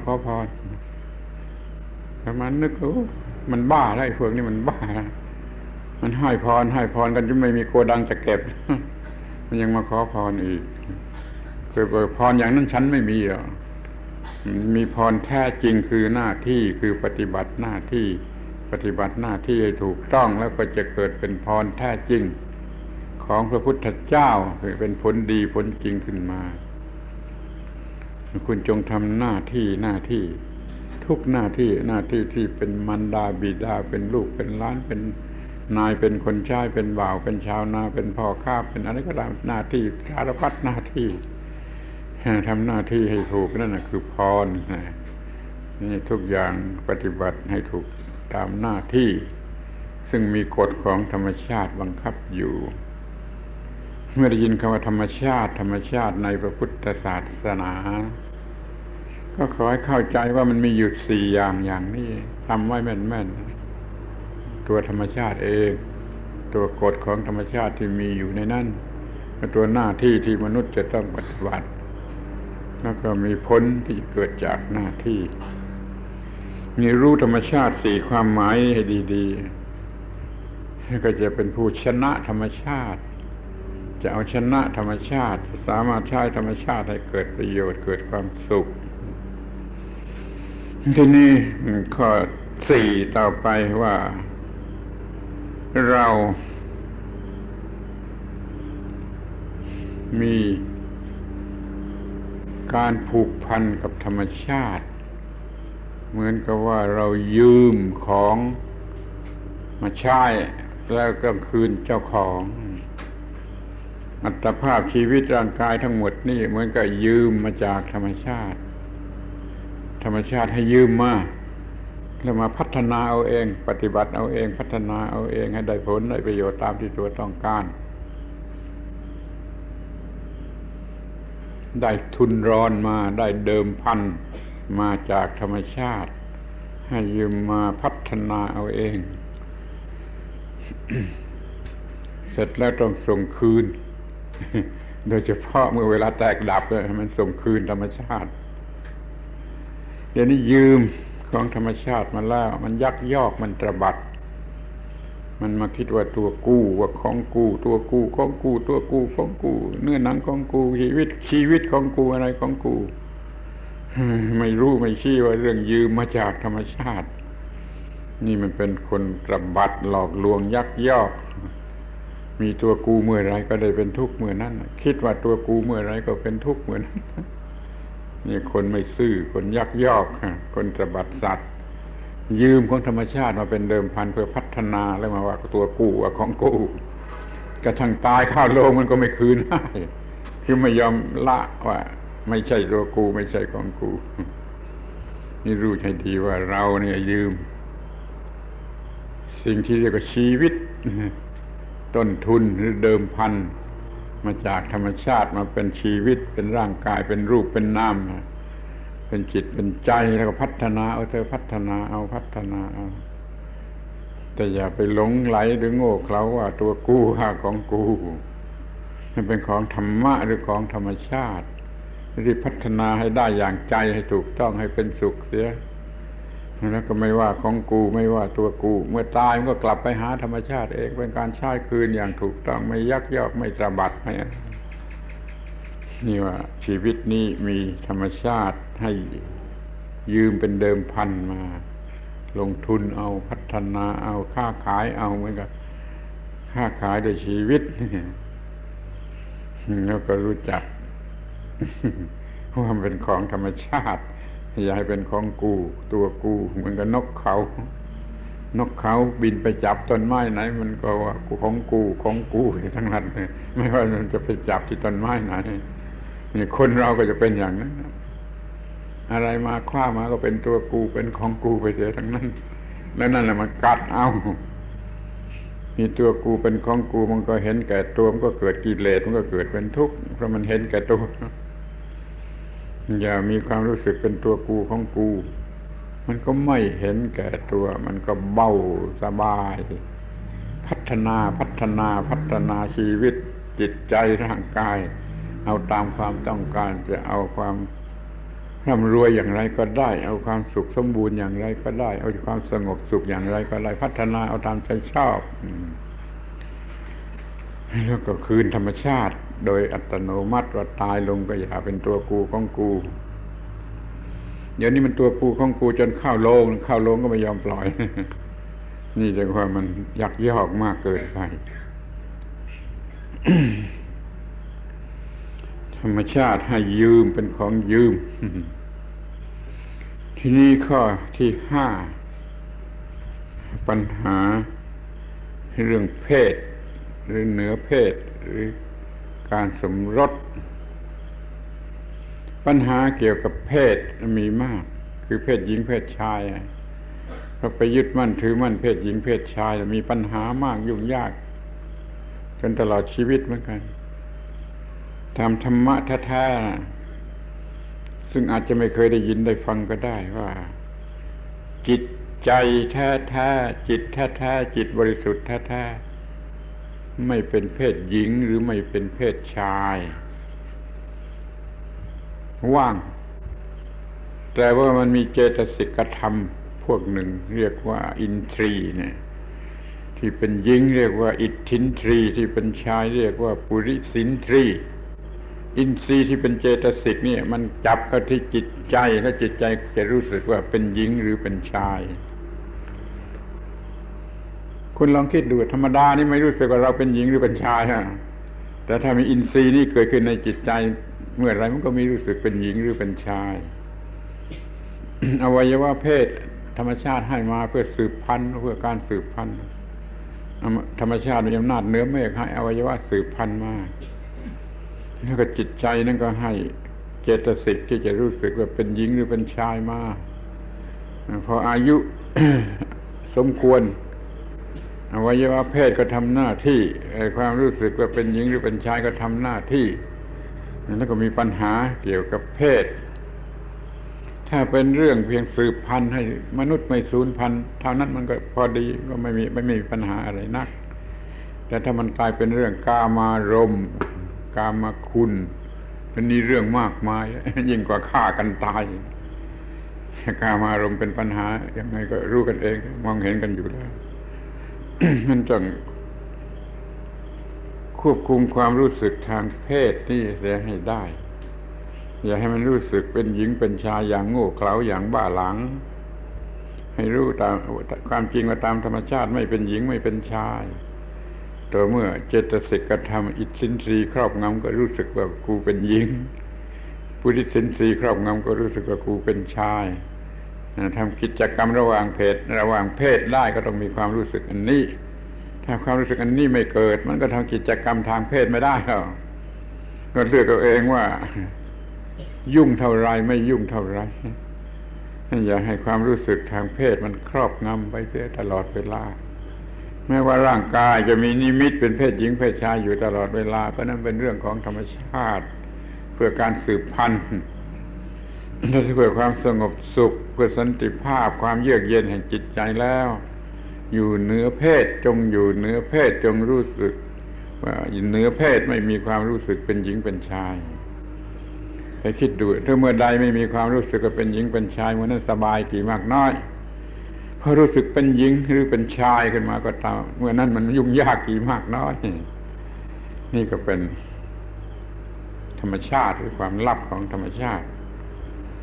ประมาณนึกมันบ้าแล้วไอ้พวกนี้มันบ้ามันให้พรกันจนไม่มีโกดังจะเก็บมันยังมาขอพรอีกคือพรอย่างนั้นฉันไม่มีหรอกมีพรแท้จริงคือหน้าที่คือปฏิบัติหน้าที่ให้ถูกต้องแล้วก็จะเกิดเป็นพรแท้จริงของพระพุทธเจ้าคือเป็นผลดีผลจริงขึ้นมาคุณจงทำหน้าที่ทุกหน้าที่ที่เป็นมารดาบิดาเป็นลูกเป็นหลานเป็นนายเป็นคนใช้เป็นบ่าวเป็นชาวนาเป็นพ่อค้าเป็นอะไรก็ตามหน้าที่สารพัดหน้าที่ทำหน้าที่ให้ถูกนั่นน่ะคือพรนี่ทุกอย่างปฏิบัติให้ถูกตามหน้าที่ซึ่งมีกฎของธรรมชาติบังคับอยู่เมื่อได้ยินคำว่าธรรมชาติในพระพุทธศาสนาก็ขอให้เข้าใจว่ามันมีอยู่สี่อย่างนี้ทำไว้แม่นๆตัวธรรมชาติเองตัวกฎของธรรมชาติที่มีอยู่ในนั้นตัวหน้าที่ที่มนุษย์จะต้องปฏิบัติแล้วก็มีผลที่เกิดจากหน้าที่นี่รู้ธรรมชาติสี่ความหมายให้ดีๆก็จะเป็นผู้ชนะธรรมชาติจะเอาชนะธรรมชาติสามารถใช้ธรรมชาติให้เกิดประโยชน์เกิดความสุขทีนี้ข้อสี่ต่อไปว่าเรามีการผูกพันกับธรรมชาติเหมือนกับว่าเรายืมของมาใช้แล้วก็คืนเจ้าของอัตภาพชีวิตร่างกายทั้งหมดนี่เหมือนกับยืมมาจากธรรมชาติให้ยืมมาแล้วมาพัฒนาเอาเองปฏิบัติเอาเองพัฒนาเอาเองให้ได้ผลได้ประโยชน์ตามที่ตัวต้องการได้ทุนร้อนมาได้เดิมพันมาจากธรรมชาติให้ยืมมาพัฒนาเอาเอง เสร็จแล้วต้องส่งคืน โดยเฉพาะเมื่อเวลาแตกดับเลยมันส่งคืนธรรมชาติเดี๋ยวนี้ยืมของธรรมชาติมาแล้วมันยักยอกมันตระบัดมันมาคิดว่าตัวกู้ว่าของกู้ตัวกู้ของกู้ตัวกู้ของกู้เนื้อหนังของกู้ชีวิตของกู้อะไรของกู้ไม่รู้ไม่ชี้ว่าเรื่องยืมมาจากธรรมชาตินี่มันเป็นคนตระบัดหลอกลวงยักยอกมีตัวกูเมื่อไรก็ได้เป็นทุกข์เมื่อนั้นคิดว่าตัวกูเมื่อไรก็เป็นทุกข์เมื่อนั้นนี่คนไม่ซื่อคนยักยอกคนตระบัดสัตว์ยืมของธรรมชาติมาเป็นเดิมพันเพื่อพัฒนาแล้วมาว่าตัวกูว่าของกูกระทั่งตายข้าวโลงมันก็ไม่คืนให้คือไม่ยอมละว่าไม่ใช่ตัวกูไม่ใช่ของกูนี่รู้ให้ดีว่าเราเนี่ยยืมสิ่งที่เรียกว่าชีวิตต้นทุนหรือเดิมพันมาจากธรรมชาติมาเป็นชีวิตเป็นร่างกายเป็นรูปเป็นนามเป็นจิตเป็นใจแล้วก็พัฒนาเอาพัฒนาเอาแต่อย่าไปหลงไหลหรือโง่เขลาว่าตัวกูของกูมันเป็นของธรรมะหรือของธรรมชาติที่พัฒนาให้ได้อย่างใจให้ถูกต้องให้เป็นสุขเสียแล้วก็ไม่ว่าของกูไม่ว่าตัวกูเมื่อตายมันก็กลับไปหาธรรมชาติเองเป็นการใช้คืนอย่างถูกต้องไม่ยักยอกไม่ตระบัดไม่นี่ว่าชีวิตนี้มีธรรมชาติให้ยืมเป็นเดิมพันมาลงทุนเอาพัฒนาเอาค้าขายเอาเหมือนกับค้าขายด้วยชีวิตแล้วก็รู้จักว่ามันเป็นของธรรมชาติอย่าให้เป็นของกูตัวกูเหมือนกับนกเขาบินไปจับต้นไม้ไหนมันก็ว่าของกูทั้งนั้นไม่ว่ามันจะไปจับที่ต้นไม้ไหนนี่คนเราก็จะเป็นอย่างนั้นอะไรมาคว้ามาก็เป็นตัวกูเป็นของกูไปเสียทั้งนั้นแล้วนั่นแหละมันกัดเอามีตัวกูเป็นของกูมันก็เห็นแก่ตัวมันก็เกิดกิเลสมันก็เกิดเป็นทุกข์เพราะมันเห็นแก่ตัวอย่ามีความรู้สึกเป็นตัวกูของกูมันก็ไม่เห็นแก่ตัวมันก็เบาสบายพัฒนาชีวิตจิตใจร่างกายเอาตามความต้องการจะเอาความร่ำรวยอย่างไรก็ได้เอาความสุขสมบูรณ์อย่างไรก็ได้เอาความสงบสุขอย่างไรก็ได้พัฒนาเอาตามใจชอบแล้วก็คืนธรรมชาติโดยอัตโนมัติว่าตายลงก็อย่าเป็นตัวกูของกูเดี๋ยวนี้มันตัวกูของกูจนเข้าโลงก็ไม่ยอมปล่อยนี่จังว่ามันยักยอกมากเกินไป ธรรมชาติให้ยืมเป็นของยืม ทีนี้ข้อที่5ปัญหาเรื่องเพศหรือเหนือเพศหรือการสมรสปัญหาเกี่ยวกับเพศมีมากคือเพศหญิงเพศชายเราไปยึดมั่นถือมั่นเพศหญิงเพศชายมีปัญหามากยุ่งยากจนตลอดชีวิตเหมือนกันทำธรรมะแท้ๆซึ่งอาจจะไม่เคยได้ยินได้ฟังก็ได้ว่าจิตใจแท้ๆจิตแท้ๆจิตบริสุทธิ์แท้ๆไม่เป็นเพศหญิงหรือไม่เป็นเพศชายว่างแต่ว่ามันมีเจตสิกธรรมพวกหนึ่งเรียกว่าอินทรีย์เนี่ยที่เป็นหญิงเรียกว่าอิทธินทรีย์ที่เป็นชายเรียกว่าปุริสินทรีย์อินทรีย์ที่เป็นเจตสิกนี่มันจับเข้าที่จิตใจแล้วจิตใจจะรู้สึกว่าเป็นหญิงหรือเป็นชายคุณลองคิดดูธรรมดานี่ไม่รู้สึกว่าเราเป็นหญิงหรือเป็นชายฮะแต่ถ้ามีอินทรีย์นี่เกิดขึ้นในจิตใจเมื่อไรมันก็มีรู้สึกเป็นหญิงหรือเป็นชาย อวัยวะเพศธรรมชาติให้มาเพื่อสืบพันธุ์เพื่อการสืบพันธุ์ธรรมชาติมีอำนาจเหนือเมฆให้อวัยวะสืบพันธุ์มาแล้วก็จิตใจนั่นก็ให้เจตสิกที่จะรู้สึกว่าเป็นหญิงหรือเป็นชายมาพออายุ สมควรอวัยวะเพศก็ทำหน้าที่ความรู้สึกว่าเป็นหญิงหรือเป็นชายก็ทำหน้าที่แล้วก็มีปัญหาเกี่ยวกับเพศถ้าเป็นเรื่องเพียงสืบพันธุ์ให้มนุษย์ไม่สูญพันธุ์เท่านั้นมันก็พอดีก็ไม่มีปัญหาอะไรนักแต่ถ้ามันกลายเป็นเรื่องกามารมณ์กามคุณเป็นนี่เรื่องมากมายยิ่งกว่าฆ่ากันตายกามารมณ์เป็นปัญหายังไงก็รู้กันเองมองเห็นกันอยู่แล้ว มันต้องควบคุมความรู้สึกทางเพศนี่เสียให้ได้อย่าให้มันรู้สึกเป็นหญิงเป็นชายอย่างโง่เขลาอย่างบ้าหลังให้รู้ตามความจริงว่าตามธรรมชาติไม่เป็นหญิงไม่เป็นชายตัวเมื่อเจตสิกธรรมอิทธินทรีย์ครอบงำก็รู้สึกว่ากูเป็นหญิงปุถุชนทรีย์ครอบงำก็รู้สึกว่ากูเป็นชายทำกิจกรรมระหว่างเพศได้ก็ต้องมีความรู้สึกอันนี้ถ้าความรู้สึกอันนี้ไม่เกิดมันก็ทำกิจกรรมทางเพศไม่ได้หรอกก็เลือกเอาเองว่ายุ่งเท่าไรไม่ยุ่งเท่าไรอย่าให้ความรู้สึกทางเพศมันครอบงำไปเสียตลอดเวลาแม้ว่าร่างกายจะมีนิมิตเป็นเพศหญิงเพศชายอยู่ตลอดเวลาก็นั่นเป็นเรื่องของธรรมชาติเพื่อการสืบพันธุ์เพื่อความสงบสุขเพื่อสันติภาพความเยือกเย็นแห่งจิตใจแล้วอยู่เหนือเพศจงอยู่เหนือเพศจงรู้สึกว่าเหนือเพศไม่มีความรู้สึกเป็นหญิงเป็นชายไปคิดดูถ้าเมื่อใดไม่มีความรู้สึกว่าเป็นหญิงเป็นชายเมื่อนั้นสบายกี่มากน้อยพอรู้สึกเป็นหญิงหรือเป็นชายขึ้นมาก็ตามเมื่อนั้นมันยุ่งยากกี่มากน้อยนี่ก็เป็นธรรมชาติหรือความลับของธรรมชาติ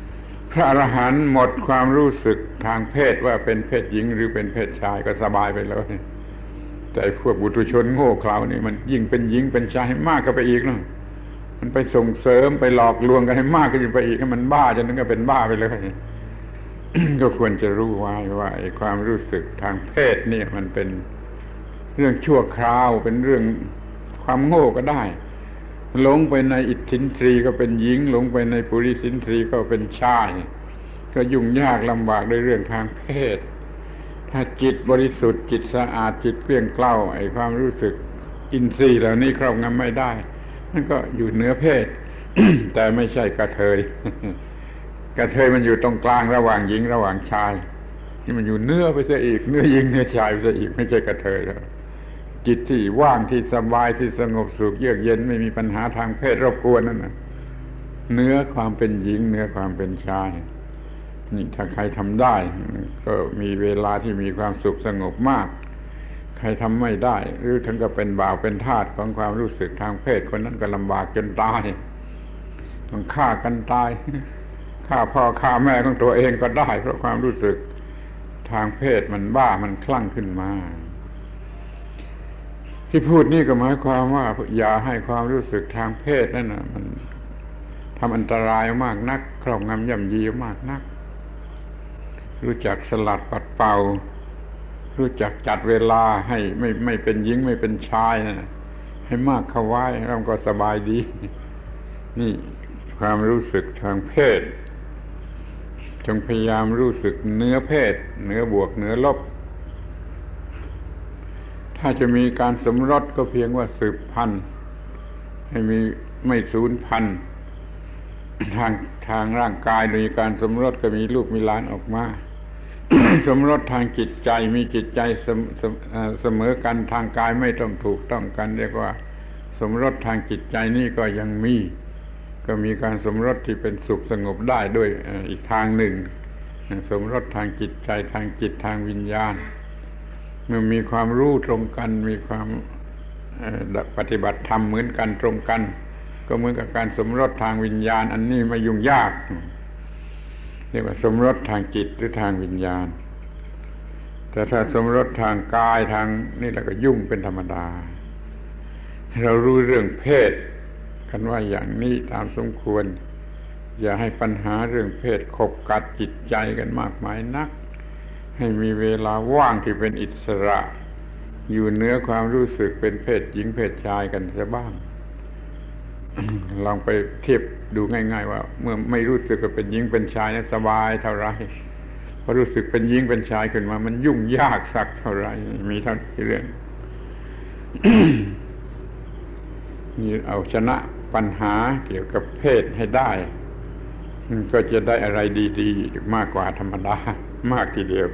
พระอรหันต์หมดความรู้สึกทางเพศว่าเป็นเพศหญิงหรือเป็นเพศชายก็สบายไปเลยแต่พวกบุตุชนโง่เขลานี่มันยิ่งเป็นหญิงเป็นชายให้มากก็ไปอีกนะมันไปส่งเสริมไปหลอกลวงกันให้มากขึ้นไปอีกให้มันบ้าจนถึงก็เป็นบ้าไปเลย ก็ควรจะรู้ไว้ว่าไอ้ความรู้สึกทางเพศนี่มันเป็นเรื่องชั่วคราวเป็นเรื่องความโง่ก็ได้หลงไปในอิทธินทรีย์ก็เป็นหญิงหลงไปในปุริสินทรีย์ก็เป็นชายก็ยุ่งยากลำบากในเรื่องทางเพศถ้าจิตบริสุทธิ์จิตสะอาดจิตเกลี้ยงเกล้าไอ้ความรู้สึกอินทรีย์เหล่านี้ครอบงำไม่ได้นั่นก็อยู่เหนือเพศ แต่ไม่ใช่กระเทย กระเทยมันอยู่ตรงกลางระหว่างหญิงระหว่างชายนี่มันอยู่เนื้อไปซะอีกเนื้อหญิงเนื้อชายไปซะอีกไม่ใช่กระเทยแล้วจิตที่ว่างที่สบายที่สงบสุขเยือกเย็นไม่มีปัญหาทางเพศรบกวนนั่นนะเนื้อความเป็นหญิงเนื้อความเป็นชายนี่ถ้าใครทำได้ก็มีเวลาที่มีความสุขสงบมากใครทำไม่ได้หรือถึงกับเป็นบ่าวเป็นทาสของความรู้สึกทางเพศคนนั้นก็ลำบากจนตายต้องฆ่ากันตายฆ่าพ่อฆ่าแม่ของตัวเองก็ได้เพราะความรู้สึกทางเพศมันบ้ามันคลั่งขึ้นมาที่พูดนี่ก็หมายความว่าอย่าให้ความรู้สึกทางเพศนั่นนะมันทำอันตรายมากนักครอบงำย่ำยีมากนักรู้จักสลัดปัดเป่ารู้จักจัดเวลาให้ไม่เป็นหญิงไม่เป็นชายนะให้มากเข้าไว้เราก็สบายดีนี่ความรู้สึกทางเพศจงพยายามรู้สึกเนื้อเพศเนื้อบวกเนื้อลบถ้าจะมีการสมรสก็เพียงว่าสืบพันธุ์ให้มีไม่สูญพันธุ์ทางร่างกายมีการสมรสก็มีลูกมีหลานออกมา สมรสทางจิตใจมีจิตใจเสมอกันทางกายไม่ต้องถูกต้องกันเรียกว่าสมรสทางจิตใจนี่ก็ยังมีก็มีการสมรสที่เป็นสุขสงบได้ด้วยอีกทางหนึ่งสมรสทางจิตใจทางจิตทางวิญญาณเมื่อมีความรู้ตรงกันมีความปฏิบัติธรรมเหมือนกันตรงกันก็เหมือนกับการสมรสทางวิญญาณอันนี้ไม่ยุ่งยากเรียกว่าสมรสทางจิตหรือทางวิญญาณแต่ถ้าสมรสทางกายทางนี่เราก็ยุ่งเป็นธรรมดาเรารู้เรื่องเพศกันว่าอย่างนี้ตามสมควรอย่าให้ปัญหาเรื่องเพศขบกัดจิตใจกันมากมายนักให้มีเวลาว่างที่เป็นอิสระอยู่เหนือความรู้สึกเป็นเพศหญิงเพศชายกันซะบ้าง ลองไปเทียบดูง่ายๆว่าเมื่อไม่รู้สึกว่าเป็นหญิงเป็นชายนั้นสบายเท่าไรพอรู้สึกเป็นหญิงเป็นชายขึ้นมามันยุ่งยากสักเท่าไรมีเท่าที่เรื่อง นี่เอาชนะปัญหาเกี่ยวกับเพศให้ได้ก็จะได้อะไรดีๆมากกว่าธรรมดามากทีเดียว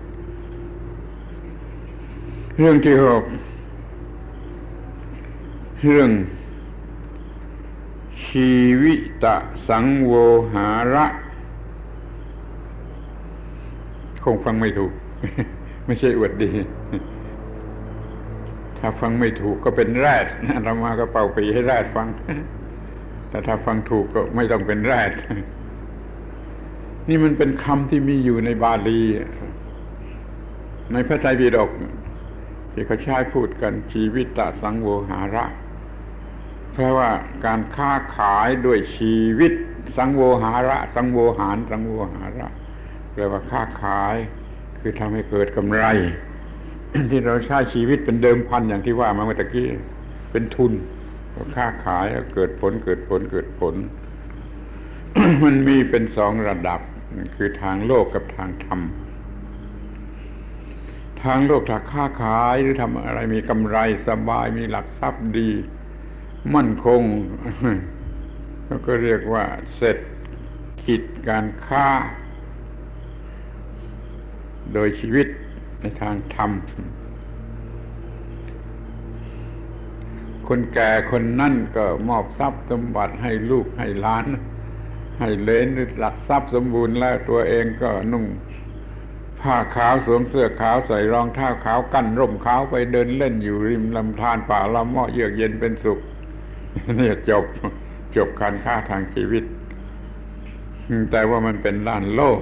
เรื่องที่หกเรื่องชีวิตสังโวหาระคงฟังไม่ถูก ไม่ใช่อวดดีถ้าฟังไม่ถูกก็เป็นแรดอาตมาก็เป่าปีให้แรดฟัง แต่ถ้าฟังถูกก็ไม่ต้องเป็นแรด นี่มันเป็นคำที่มีอยู่ในบาลีในพระไตรปิฎกที่เขาใช้พูดกันชีวิตสังโวหาระแปลว่าการค้าขายด้วยชีวิตสังโวหาระสังโวหารสังโวหาระแปลว่าค้าขายคือทำให้เกิดกำไร ที่เราใช้ชีวิตเป็นเดิมพันอย่างที่ว่ามาเมื่อกี้เป็นทุนค้าขายแล้วเกิดผล มันมีเป็นสองระดับคือทางโลกกับทางธรรมทางโลกถ้าค้าขายหรือทำอะไรมีกำไรสบายมีหลักทรัพย์ดีมั่นคง ก็เรียกว่าเศรษฐกิจการค้าโดยชีวิตในทางธรรมคนแก่คนนั่นก็มอบทรัพย์สมบัติให้ลูกให้หลานให้เหลนหลักทรัพย์สมบูรณ์แล้วตัวเองก็นุ่งผ้าขาวสวมเสื้อขาวใส่รองเท้าขาวกั้นร่มขาวไปเดินเล่นอยู่ริมลำธารป่าละเมาะเยือกเย็นเป็นสุขนี่จบการค้าทางชีวิตแต่ว่ามันเป็นด้านโลก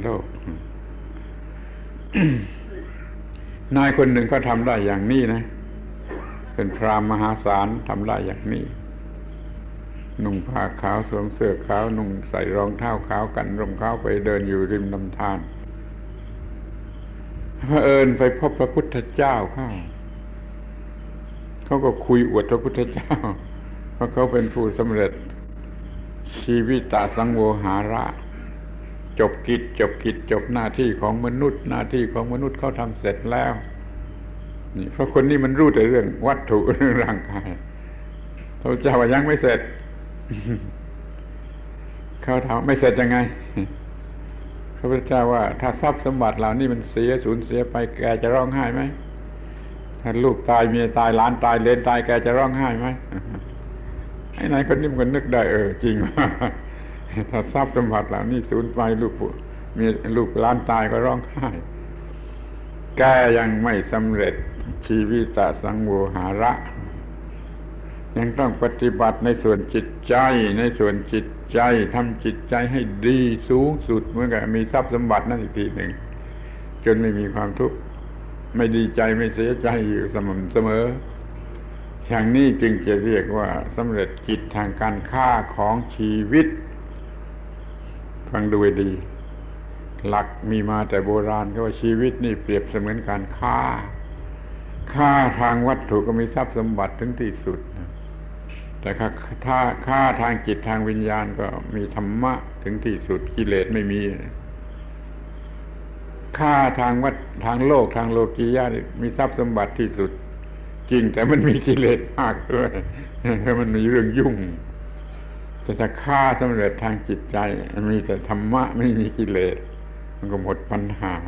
นายคนหนึ่งก็ทำได้อย่างนี้นะเป็นพราหมณ์มหาศาลทำได้อย่างนี้นุ่งผ้าขาวสวมเสื้อขาวนุ่งใส่รองเท้าขาวกันร่มขาวไปเดินอยู่ริมลำธารเผอิญไปพบพระพุทธเจ้าเขาก็คุยอวดพระพุทธเจ้าเพราะเขาเป็นผู้สำเร็จชีวิตสังโวหาระจบกิจจบหน้าที่ของมนุษย์หน้าที่ของมนุษย์เขาทำเสร็จแล้วนี่เพราะคนนี้มันรู้แต่เรื่องวัตถุเรื่องร่างกายพระเจ้าว่ายังไม่เสร็จ เขาถามไม่เสร็จยังไงพระพุทธเจ้าว่าถ้าทรัพย์สมบัติเหล่านี้มันสูญเสียไปแกจะร้องไห้ไหมถ้าลูกตายเมียตายหลานตายเลนตายแกจะร้องไห้ไหมไอ้นายคนนี้มันนึกได้จริงว่าถ้าทรัพย์สมบัติเหล่านี้สูญไปมีลูกหลานตายก็ร้องไห้แกยังไม่สำเร็จชีวิตสังโวหาระยังต้องปฏิบัติในส่วนจิตใจทำจิตใจให้ดีสูงสุดเหมือนกับมีทรัพย์สมบัตินั่นอีกทีหนึ่งจนไม่มีความทุกข์ไม่ดีใจไม่เสียใจอยู่สม่ำเสมออย่างนี้จึงจะเรียกว่าสำเร็จกิจทางการค้าของชีวิตฟังดูให้ดีหลักมีมาแต่โบราณก็ว่าชีวิตนี่เปรียบเสมือนการค้าทางวัตถุก็มีทรัพย์สมบัติถึงที่สุดแต่ค่าทางจิตทางวิญญาณก็มีธรรมะถึงที่สุดกิเลสไม่มีค่าทางโลกทางโลกียะมีทรัพย์สมบัติที่สุดจริงแต่มันมีกิเลสมากด้วยเพราะมันมีเรื่องยุ่งแต่ถ้าค่าสำเร็จทางจิตใจมีแต่ธรรมะไม่มีกิเลสมันก็หมดปัญหา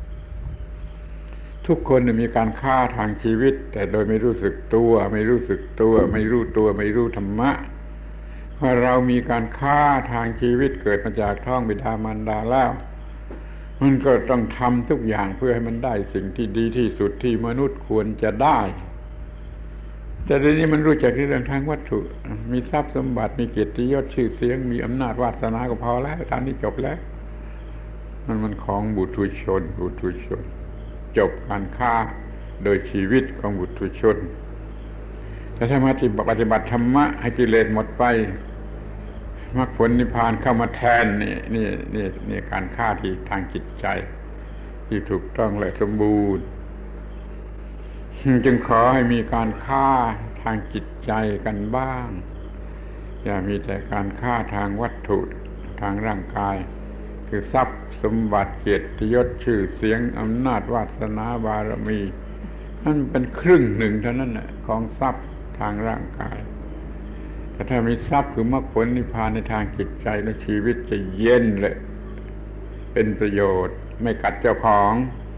ทุกคนมีการฆ่าทางชีวิตแต่โดยไม่รู้สึกตัวไม่รู้ธรรมะเพราะเรามีการฆ่าทางชีวิตเกิดมาจากท้องบิดามารดาแล้วมันก็ต้องทำทุกอย่างเพื่อให้มันได้สิ่งที่ดีที่สุดที่มนุษย์ควรจะได้แต่เดี๋ยวนี้มันรู้จักที่เรื่องทางวัตถุมีทรัพย์สมบัติมีเกียรติยศชื่อเสียงมีอำนาจวาสนาก็พอแล้วตอนนี้จบแล้วมันของบุตุชนจบการฆ่าโดยชีวิตของบุตุชนแต่ถ้ามาปฏิบัติธรรมะให้กิเลสหมดไปมรรคผลนิพพานเข้ามาแทนนี่การฆ่าที่ทางจิตใจที่ถูกต้องและสมบูรณ์จึงขอให้มีการฆ่าทางจิตใจกันบ้างอย่ามีแต่การฆ่าทางวัตถุทางร่างกายคือทรัพย์สมบัติเกียรติยศชื่อเสียงอำนาจวาสนาบารมีนั่นเป็นครึ่งหนึ่งเท่านั้นแหละของทรัพย์ทางร่างกายแต่ถ้ามีทรัพย์คือมรรคผลนิพพานในทางจิตใจแล้วชีวิตจะเย็นและเป็นประโยชน์ไม่กัดเจ้าของ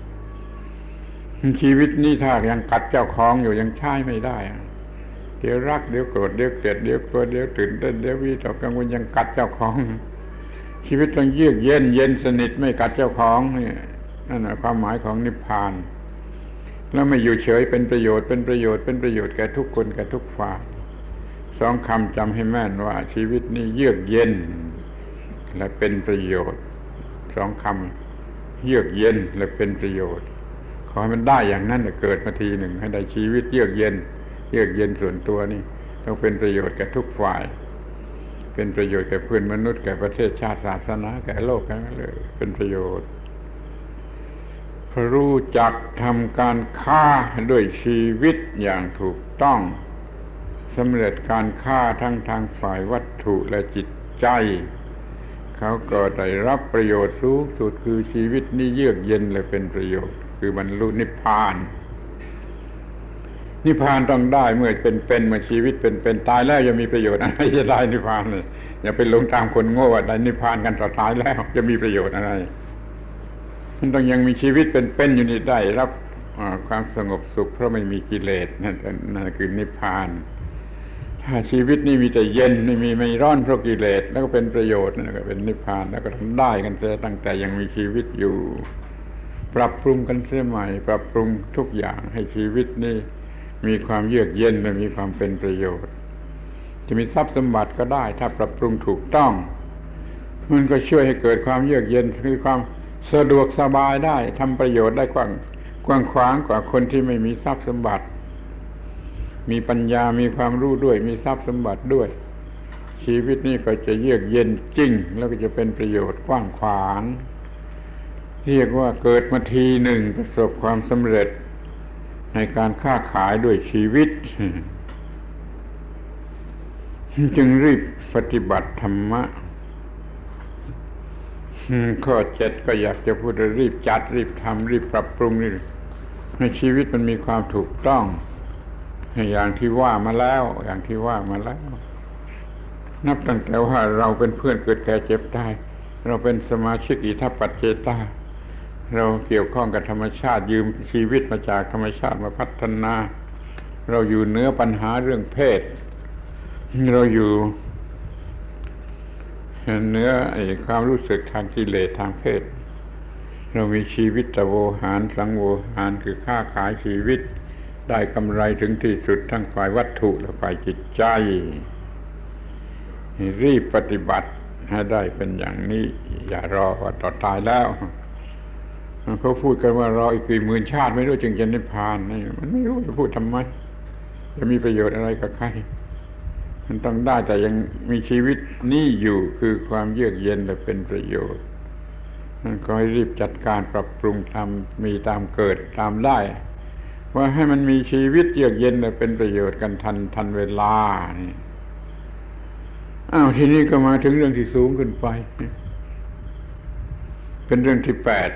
ชีวิตนี้ถ้ายังกัดเจ้าของอยู่ยังใช้ไม่ได้เดี๋ยวรักเดี๋ยวโกรธเดี๋ยวเกลียดเดี๋ยวกลัวเดี๋ยวตื่นเต้นเดี๋ยววิตกกังวลยังกัดเจ้าของชีวิตต้องเยือกเย็นสนิทไม่กัดเจ้าของนี่นั่นแหละความหมายของนิพพานแล้วไม่อยู่เฉยเป็นประโยชน์แก่ทุกคนแก่ทุกฝ่ายสองคำจำให้แม่นว่าชีวิตนี้เยือกเย็นและเป็นประโยชน์สองคำเยือกเย็นและเป็นประโยชน์ขอให้มันได้อย่างนั้นเกิดมาทีหนึ่งให้ได้ชีวิตเยือกเย็นส่วนตัวนี่ต้องเป็นประโยชน์แก่ทุกฝ่ายเป็นประโยชน์แก่เพื่อนมนุษย์แก่ประเทศชาติศาสนาแก่โลกทั้งนั้นเลยเป็นประโยชน์เพราะรู้จักทำการฆ่าด้วยชีวิตอย่างถูกต้องสำเร็จการฆ่าทั้งทางฝ่ายวัตถุและจิตใจเขาก็ได้รับประโยชน์สูงสุดคือชีวิตนี้เยือกเย็นและเป็นประโยชน์คือบรรลุนิพพานต้องได้เมื่อเป็นเมื่อชีวิตเป็นตายแล้วจะมีประโยชน์อะไรจะได้นิพพานเลยอย่าไปหลงตามคนโง่ว่าได้นิพพานกันต่อตายแล้วจะมีประโยชน์อะไรมันต้องยังมีชีวิตเป็นอยู่นี่ได้รับความสงบสุขเพราะไม่มีกิเลสนั่นคือนิพพานถ้าชีวิตนี้มีแต่เย็นไม่ร้อนเพราะกิเลสแล้วก็เป็นประโยชน์นั่นก็เป็นนิพพานแล้วก็ทำได้กันตั้งแต่ยังมีชีวิตอยู่ปรับปรุงกันเสียใหม่ปรับปรุงทุกอย่างให้ชีวิตนี้มีความเยือกเย็นและมีความเป็นประโยชน์จะมีทรัพย์สมบัติก็ได้ถ้าปรับปรุงถูกต้องมันก็ช่วยให้เกิดความเยือกเย็นคือความสะดวกสบายได้ทำประโยชน์ได้กว้างขวางกว่าคนที่ไม่มีทรัพย์สมบัติมีปัญญามีความรู้ด้วยมีทรัพย์สมบัติด้วยชีวิตนี้ก็จะเยือกเย็นจริงแล้วก็จะเป็นประโยชน์กว้างขวางเรียกว่าเกิดมาทีหนึ่งประสบความสำเร็จในการค้าขายด้วยชีวิตจึงรีบปฏิบัติธรรมะข้อ7ก็อยากจะพูดรีบจัดรีบทำรีบปรับปรุงนี่ให้ชีวิตมันมีความถูกต้องอย่างที่ว่ามาแล้วนับตั้งแต่ว่าเราเป็นเพื่อนเกิดแก่เจ็บตายเราเป็นสมาชิกอิทัปปัจเจตาเราเกี่ยวข้องกับธรรมชาติยืมชีวิตมาจากธรรมชาติมาพัฒนาเราอยู่เหนือปัญหาเรื่องเพศเราอยู่เหนือความรู้สึกทางกิเลสทางเพศเรามีชีวิตโวหารสังโวหารคือค้าขายชีวิตได้กำไรถึงที่สุดทั้งฝ่ายวัตถุและฝ่ายจิตใจรีบปฏิบัติให้ได้เป็นอย่างนี้อย่ารอว่าต่อตายแล้วเขาพูดกันว่ารออีกกี่หมื่นชาติไม่รู้จึงจะนิพพานนี่มันไม่รู้จะพูดทำไมจะมีประโยชน์อะไรกับใครมันต้องได้แต่ยังมีชีวิตนี่อยู่คือความเยือกเย็นและเป็นประโยชน์นั่นก็ให้รีบจัดการปรับปรุงทำมีตามเกิดตามได้ว่าให้มันมีชีวิตเยือกเย็นและเป็นประโยชน์กันทันเวลานี่ทีนี้ก็มาถึงเรื่องที่สูงขึ้นไปเป็นเรื่องที่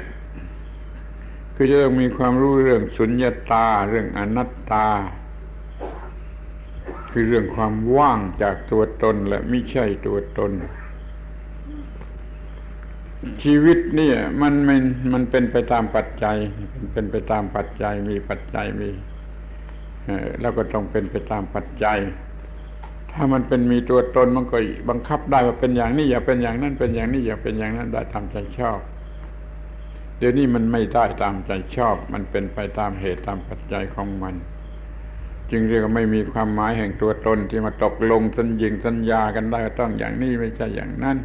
8คือจะต้องมีความรู้เรื่องสุญญตาเรื่องอนัตตาคือเรื่องความว่างจากตัวตนและไม่ใช่ตัวตนชีวิตนี่มันเป็นไปตามปัจจัยเป็นไปตามปัจจัยมีปัจจัยมีแล้วก็ต้องเป็นไปตามปัจจัยถ้ามันมีตัวตนมันก็บังคับได้ว่าเป็นอย่างนี้อย่าเป็นอย่างนั้นเป็นอย่างนี้อย่าเป็นอย่างนั้นได้ตามใจชอบเดี๋ยวนี้มันไม่ได้ตามใจชอบมันเป็นไปตามเหตุตามปัจจัยของมันจึงเรียกว่าไม่มีความหมายแห่งตัวตนที่มาตกลงสัญญากันได้ต้องอย่างนี้ไม่ใช่อย่างนั้น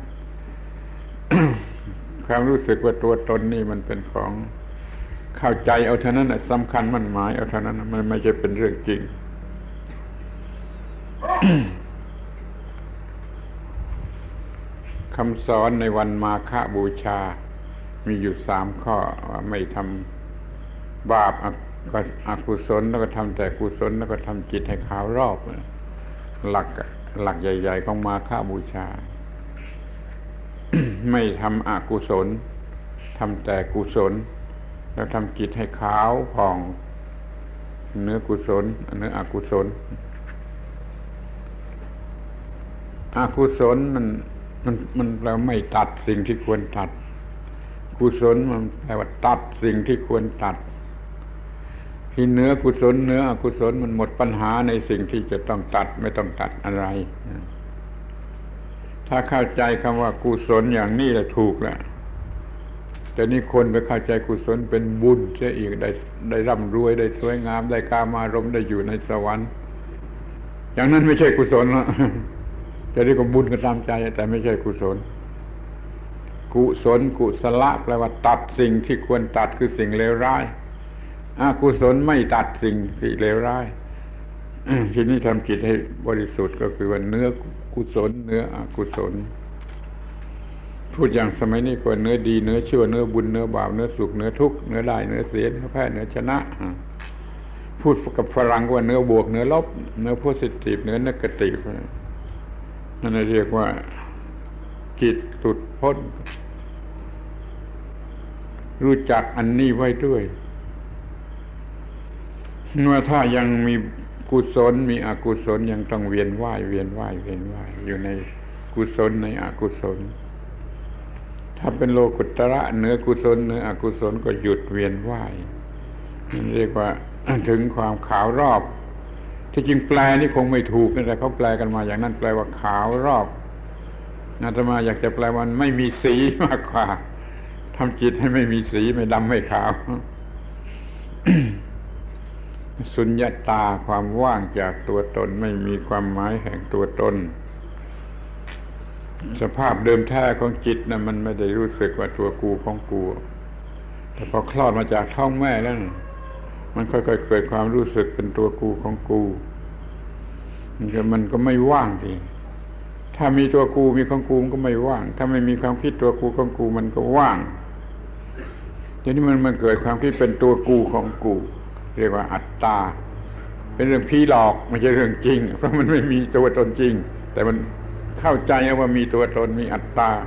ความรู้สึกว่าตัวตนนี่มันเป็นของเข้าใจเอาเท่านั้นน่ะสำคัญมั่นหมายเอาเท่านั้นมันไม่ใช่เป็นเรื่องจริง คำสอนในวันมาฆบูชามีอยู่3ข้อว่าไม่ทำบาปอกุศลแล้วก็ทำแต่กุศลแล้วก็ทำจิตให้ขาวรอบหลักใหญ่ๆของมาฆบูชา ไม่ทำอกุศลทำแต่กุศลแล้วทำจิตให้ขาวผ่องเนื้อกุศลเนื้ออกุศลอกุศลมันแปลว่าไม่ตัดสิ่งที่ควรตัดกุศลมันแปลว่าตัดสิ่งที่ควรตัดที่เนื้อกุศลเนื้ออกุศลมันหมดปัญหาในสิ่งที่จะต้องตัดไม่ต้องตัดอะไรถ้าเข้าใจคำว่ากุศลอย่างนี้แหละถูกแล้วแต่นี่คนไปเข้าใจกุศลเป็นบุญเสียอีกได้ร่ำรวยได้สวยงามได้กามารมณ์ได้อยู่ในสวรรค์อย่างนั้นไม่ใช่กุศลละจะเรียกว่าบุญก็ตามใจแต่ไม่ใช่กุศลกุศลแปลว่าตัดสิ่งที่ควรตัดคือสิ่งเลวร้ายอกุศลไม่ตัดสิ่งที่เลวร้ายทีนี้ทำจิตให้บริสุทธิ์ก็คือว่าเนื้อกุศลเนื้ออกุศลพูดอย่างสมัยนี้ก็เนื้อดีเนื้อชั่วเนื้อบุญเนื้อบาปเนื้อสุขเนื้อทุกข์เนื้อได้เนื้อเสียเนื้อแพ้เนื้อชนะพูดกับฝรั่งว่าเนื้อบวกเนื้อลบเนื้อโพสิทีฟเนื้อเนกาทีฟนั่นเรียกว่าจิตหลุดพ้นรู้จักอันนี้ไว้ด้วยว่าถ้ายังมีกุศลมีอกุศลยังต้องเวียนว่ายอยู่ในกุศลในอกุศลถ้าเป็นโลกุตระเหนือกุศลเหนืออกุศลก็หยุดเวียนว่ายเรียกว่าถึงความขาวรอบที่จริงแปลนี่คงไม่ถูกแต่เขาแปลกันมาอย่างนั้นแปลว่าขาวรอบอาตมาอยากจะแปลว่าไม่มีสีมากกว่าทำจิตให้ไม่มีสีไม่ดำไม่ขาว สุญญตาความว่างจากตัวตนไม่มีความหมายแห่งตัวตนสภาพเดิมแท้ของจิตนะมันไม่ได้รู้สึกว่าตัวกูของกูแต่พอคลอดมาจากท้องแม่แล้วมันค่อยๆเกิดความรู้สึกเป็นตัวกูของกูมันก็ไม่ว่างทีถ้ามีตัวกูมีของกูมันก็ไม่ว่างถ้าไม่มีความคิดตัวกูของกูมันก็ว่างทีนี้มันเกิดความคิดเป็นตัวกูของกูเรียกว่าอัตตาเป็นเรื่องผีหลอกไม่ใช่เรื่องจริงเพราะมันไม่มีตัวตนจริงแต่มันเข้าใจว่ามีตัวตนมีอัตตา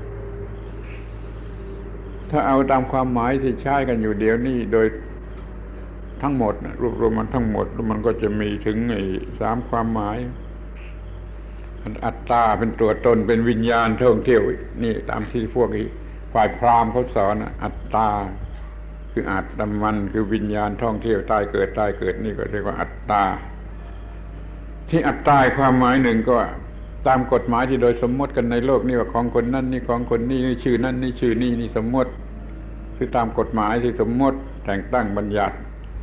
ถ้าเอาตามความหมายที่ใช้กันอยู่เดี๋ยวนี้โดยทั้งหมดรวบรวมมันทั้งหมดมันก็จะมีถึง3ความหมายอัตตาเป็นตัวตนเป็นวิญญาณท่องเที่ยวนี่ตามที่พวกฝ่ายพราหมณ์เขาสอนอัตตาคืออาตมันคือวิญญาณท่องเที่ยวตายเกิดนี่ก็เรียกว่าอัตตาที่อัตตาความหมายหนึ่งก็ตามกฎหมายที่โดยสมมติกันในโลกนี่ว่าของคนนั้นนี่ของคนนี้นี่ชื่อนั้นนี่ชื่อนี่สมมติคือตามกฎหมายที่สมมติแต่งตั้งบัญญัติ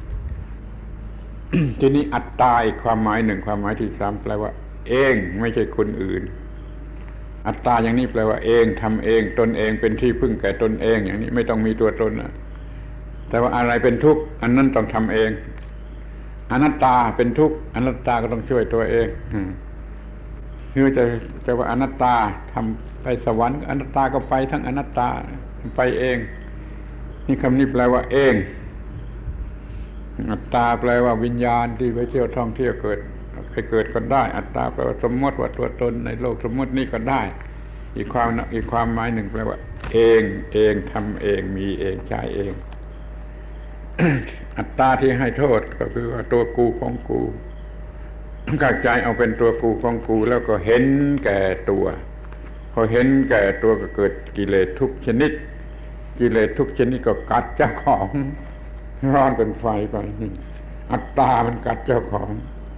ทีนี้อัตตาความหมายหนึ่งความหมายที่3แปลว่าเองไม่ใช่คนอื่นอัตตาอย่างนี้แปลว่าเองทำเองตนเองเป็นที่พึ่งแก่ตนเองอย่างนี้ไม่ต้องมีตัวตนนะแต่ว่าอะไรเป็นทุกข์อันนั้นต้องทำเองอนัตตาเป็นทุกข์อนัตตาก็ต้องช่วยตัวเองคือจะว่าอนัตตาทำไปสวรรค์อนัตตาก็ไปทั้งอนัตตาไปเองนี่คำนี้แปลว่าเองอัตตาแปลว่าวิญญาณที่ไปเที่ยวท่องเที่ยวเกิดใครเกิดก็ได้อัตตาแปลว่าสมมติว่าตัวตนในโลกสมมตินี้ก็ได้อีกความหมายหนึ่งแปลว่าเองทำเองมีเองใช้เอง อัตตาที่ให้โทษก็คือว่าตัวกูของกูกระจายเอาเป็นตัวกูของกูแล้วก็เห็นแก่ตัวพอเห็นแก่ตัวก็เกิดกิเลสทุกชนิดกิเลสทุกชนิดก็กัดเจ้าของร้อนเป็นไฟไปอัตตามันกัดเจ้าของ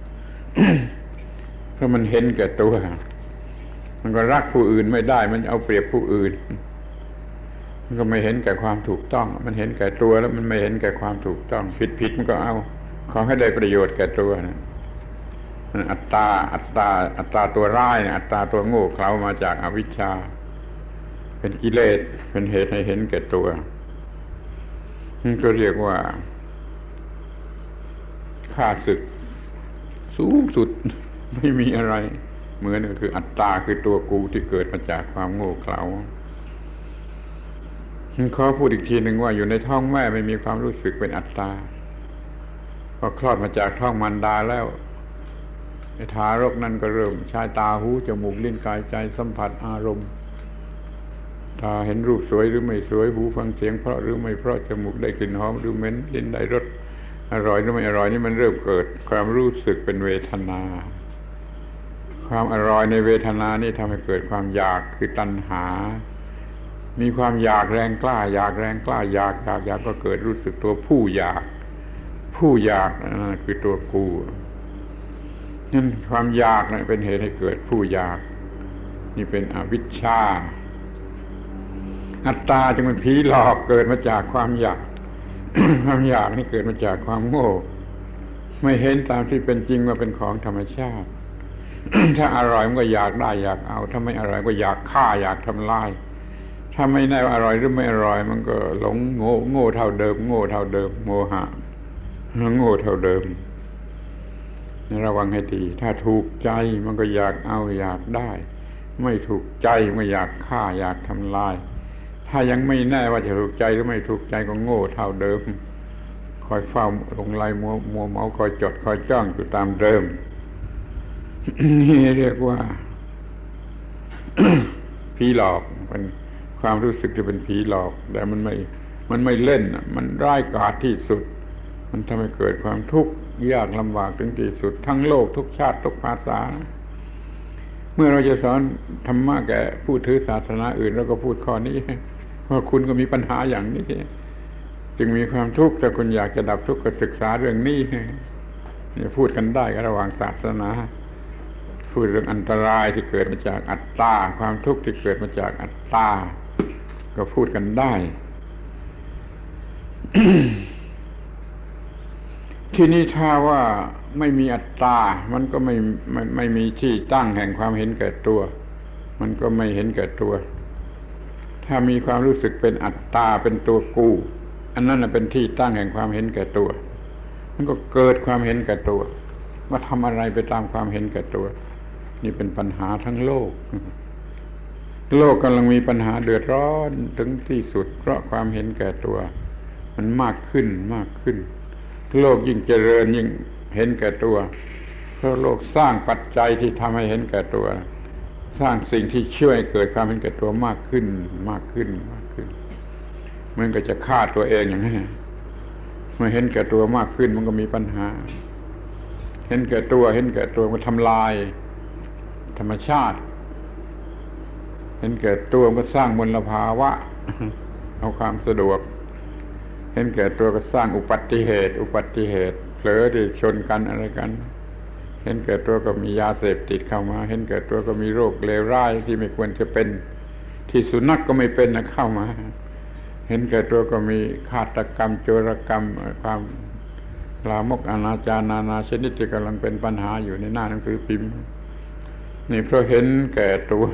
เพราะมันเห็นแก่ตัวมันก็รักผู้อื่นไม่ได้มันเอาเปรียบผู้อื่นมันก็ไม่เห็นแก่ความถูกต้องมันเห็นแก่ตัวแล้วมันไม่เห็นแก่ความถูกต้องผิดมันก็เอาขอให้ได้ประโยชน์แก่ตัวนะอัตตาตัวร้ายอัตตาตัวโง่เขลามาจากอวิชชาเป็นกิเลสเป็นเหตุให้เห็นแก่ตัวนี่ก็เรียกว่าข้าศึกสูงสุดไม่มีอะไรเหมือนก็คืออัตตาคือตัวกูที่เกิดมาจากความโง่เขลาขอพูดอีกทีหนึ่งว่าอยู่ในท้องแม่ไม่มีความรู้สึกเป็นอัตตาพอคลอดมาจากท้องมารดาแล้วไอ้ทารกนั่นก็เริ่มใช้ตาหูจมูกลิ้นกายใจสัมผัสอารมณ์ตาเห็นรูปสวยหรือไม่สวยหูฟังเสียงเพราะหรือไม่เพราะจมูกได้กลิ่นหอมหรือเหม็นลิ้นได้รสอร่อยหรือไม่อร่อยนี่มันเริ่มเกิดความรู้สึกเป็นเวทนาความอร่อยในเวทนานี่ทำให้เกิดความอยากคือตัณหามีความอยากแรงกล้าอยากแรงกล้าอยากก็เกิดรู้สึกตัวผู้อยากคือตัวกูนั่นความอยากนะเป็นเหตุให้เกิดผู้อยากนี่เป็นอวิชชาอัตตาจึงเป็นผีหลอกเกิดมาจากความอยาก ความอยากนี่เกิดมาจากความโง่ไม่เห็นตามที่เป็นจริงว่าเป็นของธรรมชาติ ถ้าอร่อยมันก็อยากได้อยากเอาถ้าไม่อร่อยก็อยากฆ่าอยากทำลายถ้าไม่แน่ว่าอร่อยหรือไม่อร่อยมันก็หลงโง่เท่าเดิมโมหะโง่เท่าเดิมระวังให้ดีถ้าถูกใจมันก็อยากเอาอยากได้ไม่ถูกใจมันก็อยากฆ่าอยากทำลายถ้ายังไม่แน่ว่าจะถูกใจหรือไม่ถูกใจก็โง่เท่าเดิมคอยเฝ้าลงลายมัวเมาคอยจดคอยจ้องอยู่ตามเดิม นี่เรียกว่า ผีหลอกเป็นความรู้สึกที่เป็นผีหลอกแต่มันไม่เล่นมันร้ายกาจที่สุดมันทำให้เกิดความทุกข์ยากลำบากถึงที่สุดทั้งโลกทุกชาติทุกภาษาเมื่อเราจะสอนธรรมะแก่ผู้ถือศาสนาอื่นเราก็พูดข้อนี้ว่าคุณก็มีปัญหาอย่างนี้จึงมีความทุกข์ถ้าคุณอยากจะดับทุกข์ก็ศึกษาเรื่องนี้เนี่ยพูดกันได้ระหว่างศาสนาพูดเรื่องอันตรายที่เกิดมาจากอัตตาความทุกข์ที่เกิดมาจากอัตตาก็พูดกันได้ ที่นี่ถ้าว่าไม่มีอัตตามันก็ไม่มีที่ตั้งแห่งความเห็นแก่ตัวมันก็ไม่เห็นแก่ตัว ถ้ามีความรู้สึกเป็นอัตตาเป็นตัวกูอันนั้นน่ะเป็นที่ตั้งแห่งความเห็นแก่ตัวมันก็เกิดความเห็นแก่ตัวว่าทำอะไรไปตามความเห็นแก่ตัวนี่เป็นปัญหาทั้งโลกโลกกำลังมีปัญหาเดือดร้อนถึงที่สุดเพราะความเห็นแก่ตัวมันมากขึ้นโลกยิ่งเจริญยิ่งเห็นแก่ตัวเพราะโลกสร้างปัจจัยที่ทำให้เห็นแก่ตัวสร้างสิ่งที่ช่วยเกิดความเห็นแก่ตัวมากขึ้นมันก็จะฆ่าตัวเองอย่างนี้เมื่อเห็นแก่ตัวมากขึ้นมันก็มีปัญหาเห็นแก่ตัวมันทำลายธรรมชาติเห็นแก่ตัวมันก็สร้างมลภาวะเอาความสะดวกเห็นแก่ตัวก็สร้างอุบัติเหตุเผลอที่ชนกันอะไรกันเห็นแก่ตัวก็มียาเสพติดเข้ามาเห็นแก่ตัวก็มีโรคเลวร้ายที่ไม่ควรจะเป็นที่สุนัขก็ไม่เป็นนะเข้ามาเห็นแก่ตัวก็มีฆาตกรรมโจรกรรมความลามกอนาจารนานาชนิดที่กำลังเป็นปัญหาอยู่ในหน้าหนังสือพิมพ์นี่เพราะเห็นแก่ตัว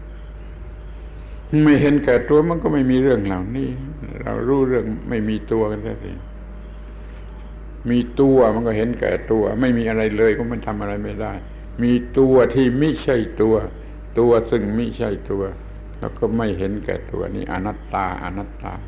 ไม่เห็นแก่ตัวมันก็ไม่มีเรื่องเหล่านี้เรารู้เรื่องไม่มีตัวกันแท้สิมีตัวมันก็เห็นแก่ตัวไม่มีอะไรเลยก็มันทำอะไรไม่ได้มีตัวที่ไม่ใช่ตัวซึ่งไม่ใช่ตัวแล้วก็ไม่เห็นแก่ตัวนี่อนัตตา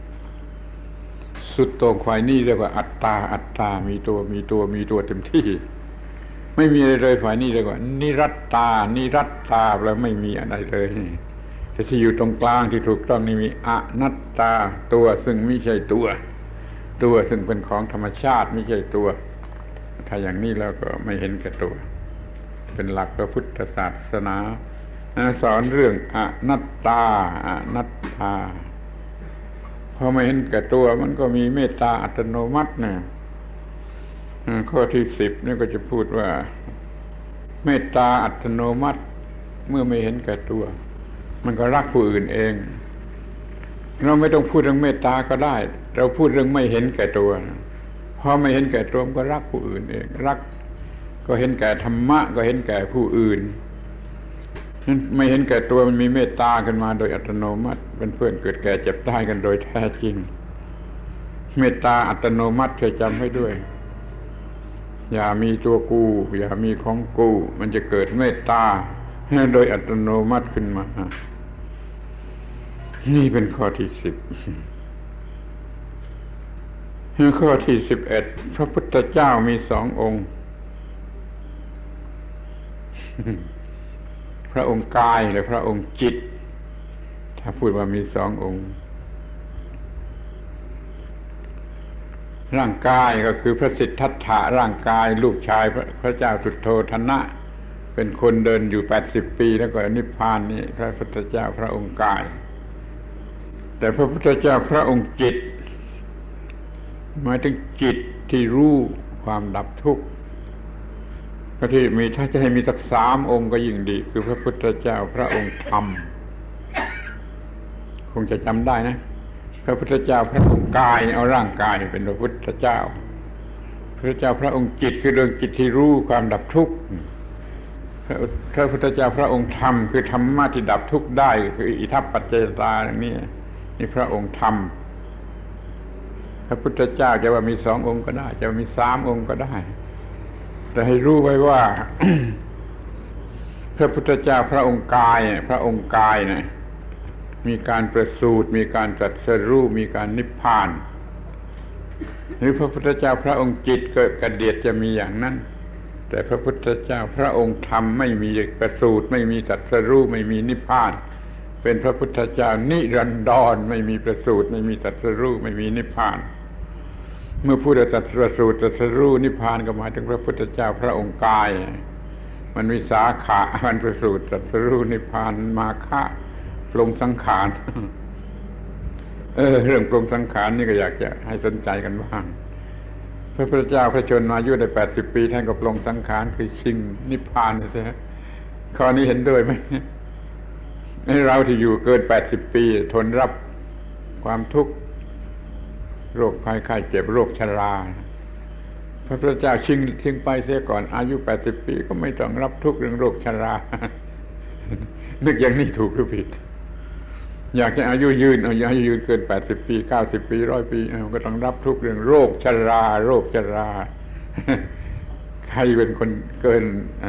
สุดตรงฝ่ายนี้เรียกว่าอัตตามีตัวเต็มที่ไม่มีอะไรเลยฝ่ายนี้เรียกว่านิรัตตาแล้วไม่มีอะไรเลยแต่ที่อยู่ตรงกลางที่ถูกต้องนี่มีอนัตตาตัวซึ่งไม่ใช่ตัวซึ่งเป็นของธรรมชาติไม่ใช่ตัวถ้าอย่างนี้แล้วก็ไม่เห็นแก่ตัวเป็นหลักพระพุทธศาสนาสอนเรื่องอนัตตาพอไม่เห็นแก่ตัวมันก็มีเมตตาอัตโนมัตินะข้อที่10นี่ก็จะพูดว่าเมตตาอัตโนมัติเมื่อไม่เห็นแก่ตัวมันก็รักผู้อื่นเองเราไม่ต้องพูดเรื่องเมตตาก็ได้เราพูดเรื่องไม่เห็นแก่ตัวพอไม่เห็นแก่ตัวมันก็รักผู้อื่นเองรักก็เห็นแก่ธรรมะก็เห็นแก่ผู้อื่นไม่เห็นแก่ตัวมันมีเมตตาขึ้นมาโดยอัตโนมัติเป็นเพื่อนเกิดแก่เจ็บตายกันโดยแท้จริงเมตตาอัตโนมัติเคยจำให้ด้วยอย่ามีตัวกูอย่ามีของกูมันจะเกิดเมตตาโดยอัตโนมัติขึ้นมานี่เป็นข้อที่10ข้อที่11พระพุทธเจ้ามี2 องค์พระองค์กายและพระองค์จิตถ้าพูดว่ามี2 องค์ร่างกายก็คือพระสิทธัตถะร่างกายลูกชายพระเจ้าสุโธทนะเป็นคนเดินอยู่80 ปีแล้วก็นิพพานนี่พระพุทธเจ้าพระองค์กายแต่พระพุทธเจ้าพระองค์จิตหมายถึงจิตที่รู้ความดับทุกข์ก็ที่มีถ้าจะให้มีสัก3 องค์ก็ยิ่งดีคือพระพุทธเจ้าพระองค์ธรรมคงจะจำได้นะพระพุทธเจ้าพระองค์กายเอาร่างกายเป็นพระพุทธเจ้าพระเจ้าพระองค์จิตคือดวงจิตที่รู้ความดับทุกข์พระพุทธเจ้าพระองค์ธรรมคือธรรมะที่ดับทุกข์ได้คืออิทัปปัจจยตาอย่างนี้นี่พระองค์ธรรมพระพุทธเจ้าจะว่ามี2 องค์ก็ได้จะมี3 องค์ก็ได้แต่ให้รู้ไว้ว่า พระพุทธเจ้าพระองค์กายนะมีการประสูติมีการตรัสรู้มีการนิพพานหรือพระพุทธเจ้าพระองค์จิตก็กระเดียดจะมีอย่างนั้นแต่พระพุทธเจ้าพระองค์ธรรมไม่มีประสูติไม่มีตรัสรู้ไม่มีนิพพานเป็นพระพุทธเจ้านิรันดรไม่มีประสูติไม่มีตรัสรู้ไม่มีนิพพานเมื่อพูดถึงตรัสรู้ตรัสรู้นิพพานก็หมายถึงพระพุทธเจ้าพระองค์กายมันมีสาขามันประสูติตรัสรู้นิพพานมาคะปรงสังขารเรื่องปรงสังขารนี่ก็อยากจะให้สนใจกันบ้างพระพุทธเจ้าพระชนมายุได้80 ปีท่านก็ปรงสังขารคือชิงนิพพานใช่ไหมข้อนี้เห็นด้วยไหมให้เราที่อยู่เกิน80 ปีทนรับความทุกข์โรคภัยไข้เจ็บโรคชราพระพุทธเจ้าชิงไปเสียก่อนอายุ80 ปีก็ไม่ต้องรับทุกข์เรื่องโรคชรานึกอย่างนี้ถูกหรือผิดอยากจะอายุยืนอยากอายุยืนเกิน80 ปี90 ปี100 ปีก็ต้องรับทุกเรื่องโรคชราใครเป็นคนเกิน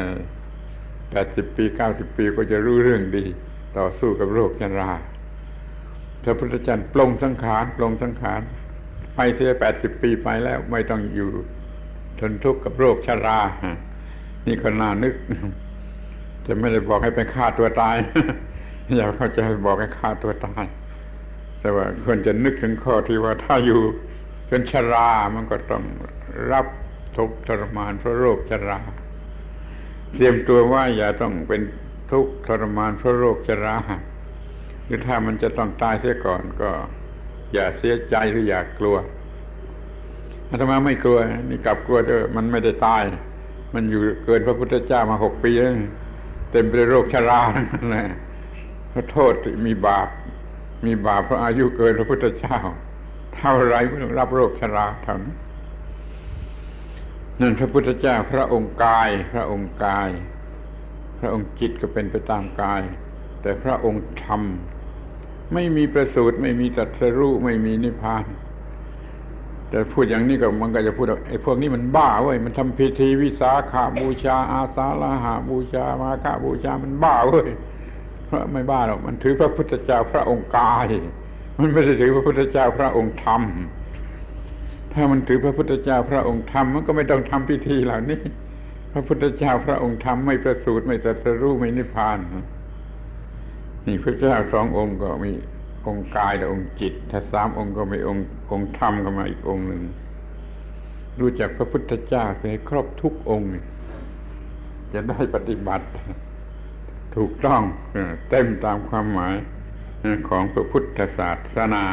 80 ปี90 ปีก็จะรู้เรื่องดีต่อสู้กับโรคชราพระพุทธเจ้าปลงสังขารไปเสีย80 ปีไปแล้วไม่ต้องอยู่ทนทุกข์กับโรคชรานี่ก็น่านึกจะไม่ได้บอกให้ไปฆ่าตัวตาย อย่าเข้าใจบอกให้ฆ่าตัวตายแต่ว่าควรจะนึกถึงข้อที่ว่าถ้าอยู่จนชรามันก็ต้องรับทุกข์ทรมานเพราะโรคชราเตรียมตัวว่าอย่าต้องเป็นทุกข์ทรมานเพราะโรคชราหรือถ้ามันจะต้องตายเสียก่อนก็อย่าเสียใจหรืออย่ากลัวอาตมาไม่กลัวนี่กลับกลัวว่ามันไม่ได้ตายมันอยู่เกินพระพุทธเจ้ามา6 ปีแล้วเต็มไปด้วยโรคชรานั่นแหละเพราะโทษมีบาปเพราะอายุเกินพระพุทธเจ้าเท่าไรก็ต้องรับโรคชราเท่านั้นนั่นพระพุทธเจ้าพระองค์กายพระองค์จิตก็เป็นไปตามกายแต่พระองค์ธรรมไม่มีประสูติไม่มีตรัสรู้ไม่มีนิพพานแต่พูดอย่างนี้ก็มันก็จะพูดว่าไอ้พวกนี้มันบ้าเว้ยมันทำพิธีวิสาขบูชาอาสาฬหบูชามาฆบูชามันบ้าเว้ยเพราะไม่บ้าหรอกมันถือพระพุทธเจ้าพระองค์กายมันไม่ได้ถือพระพุทธเจ้าพระองค์ธรรมถ้ามันถือพระพุทธเจ้าพระองค์ธรรมมันก็ไม่ต้องทำพิธีเหล่านี้พระพุทธเจ้าพระองค์ธรรมไม่ประสูติไม่ตรัสรู้ไม่นิพพานนี่พระเจ้า2 องค์ก็มีองค์กายและองค์จิตถ้า3 องค์ก็มีองค์ธรรมก็มาอีกองค์หนึ่งรู้จักพระพุทธเจ้าให้ครบทุกองค์จะได้ปฏิบัติถูกต้องเต็มตามความหมายของพระพุทธศาสนา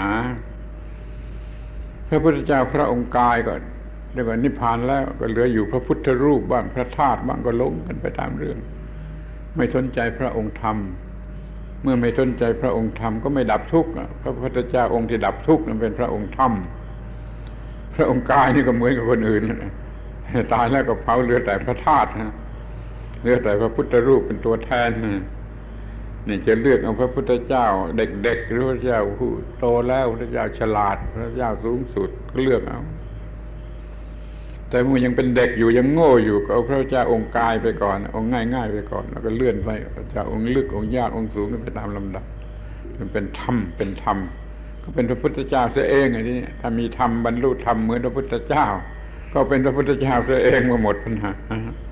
พระพุทธเจ้าพระองค์กายก็เรียกว่านิพพานแล้วก็เหลืออยู่พระพุทธรูปบ้างพระธาตุบ้างก็หลงกันไปตามเรื่องไม่สนใจพระองค์ธรรมเมื่อไม่สนใจพระองค์ธรรมก็ไม่ดับทุกข์พระพุทธเจ้าองค์ที่ดับทุกข์นั้นเป็นพระองค์ธรรมพระองค์กายนี่ก็เหมือนกับคนอื่นตายแล้วก็เผาเหลือแต่พระธาตุเหลือแต่พระพุทธรูปเป็นตัวแทนนี่จะเลือกเอาพระพุทธเจ้าเด็กๆหรือพระเจ้าผู้โตแล้วพระเจ้าฉลาดพระเจ้าสูงสุดก็เลือกเอาแต่เมื่อยังเป็นเด็กอยู่ยังโง่อยู่ก็เอาพระเจ้าองค์กายไปก่อนองค์ง่ายๆไปก่อนแล้วก็เลื่อนไปพระเจ้าองค์ลึกองค์ยากองค์สูงไปตามลำดับมันเป็นธรรมก็เป็นพระพุทธเจ้าเสียเองไอ้นี่ถ้ามีธรรมบรรลุธรรมเหมือนพระพุทธเจ้าก็เป็นพระพุทธเจ้าเสียเองมาหมดปัญหา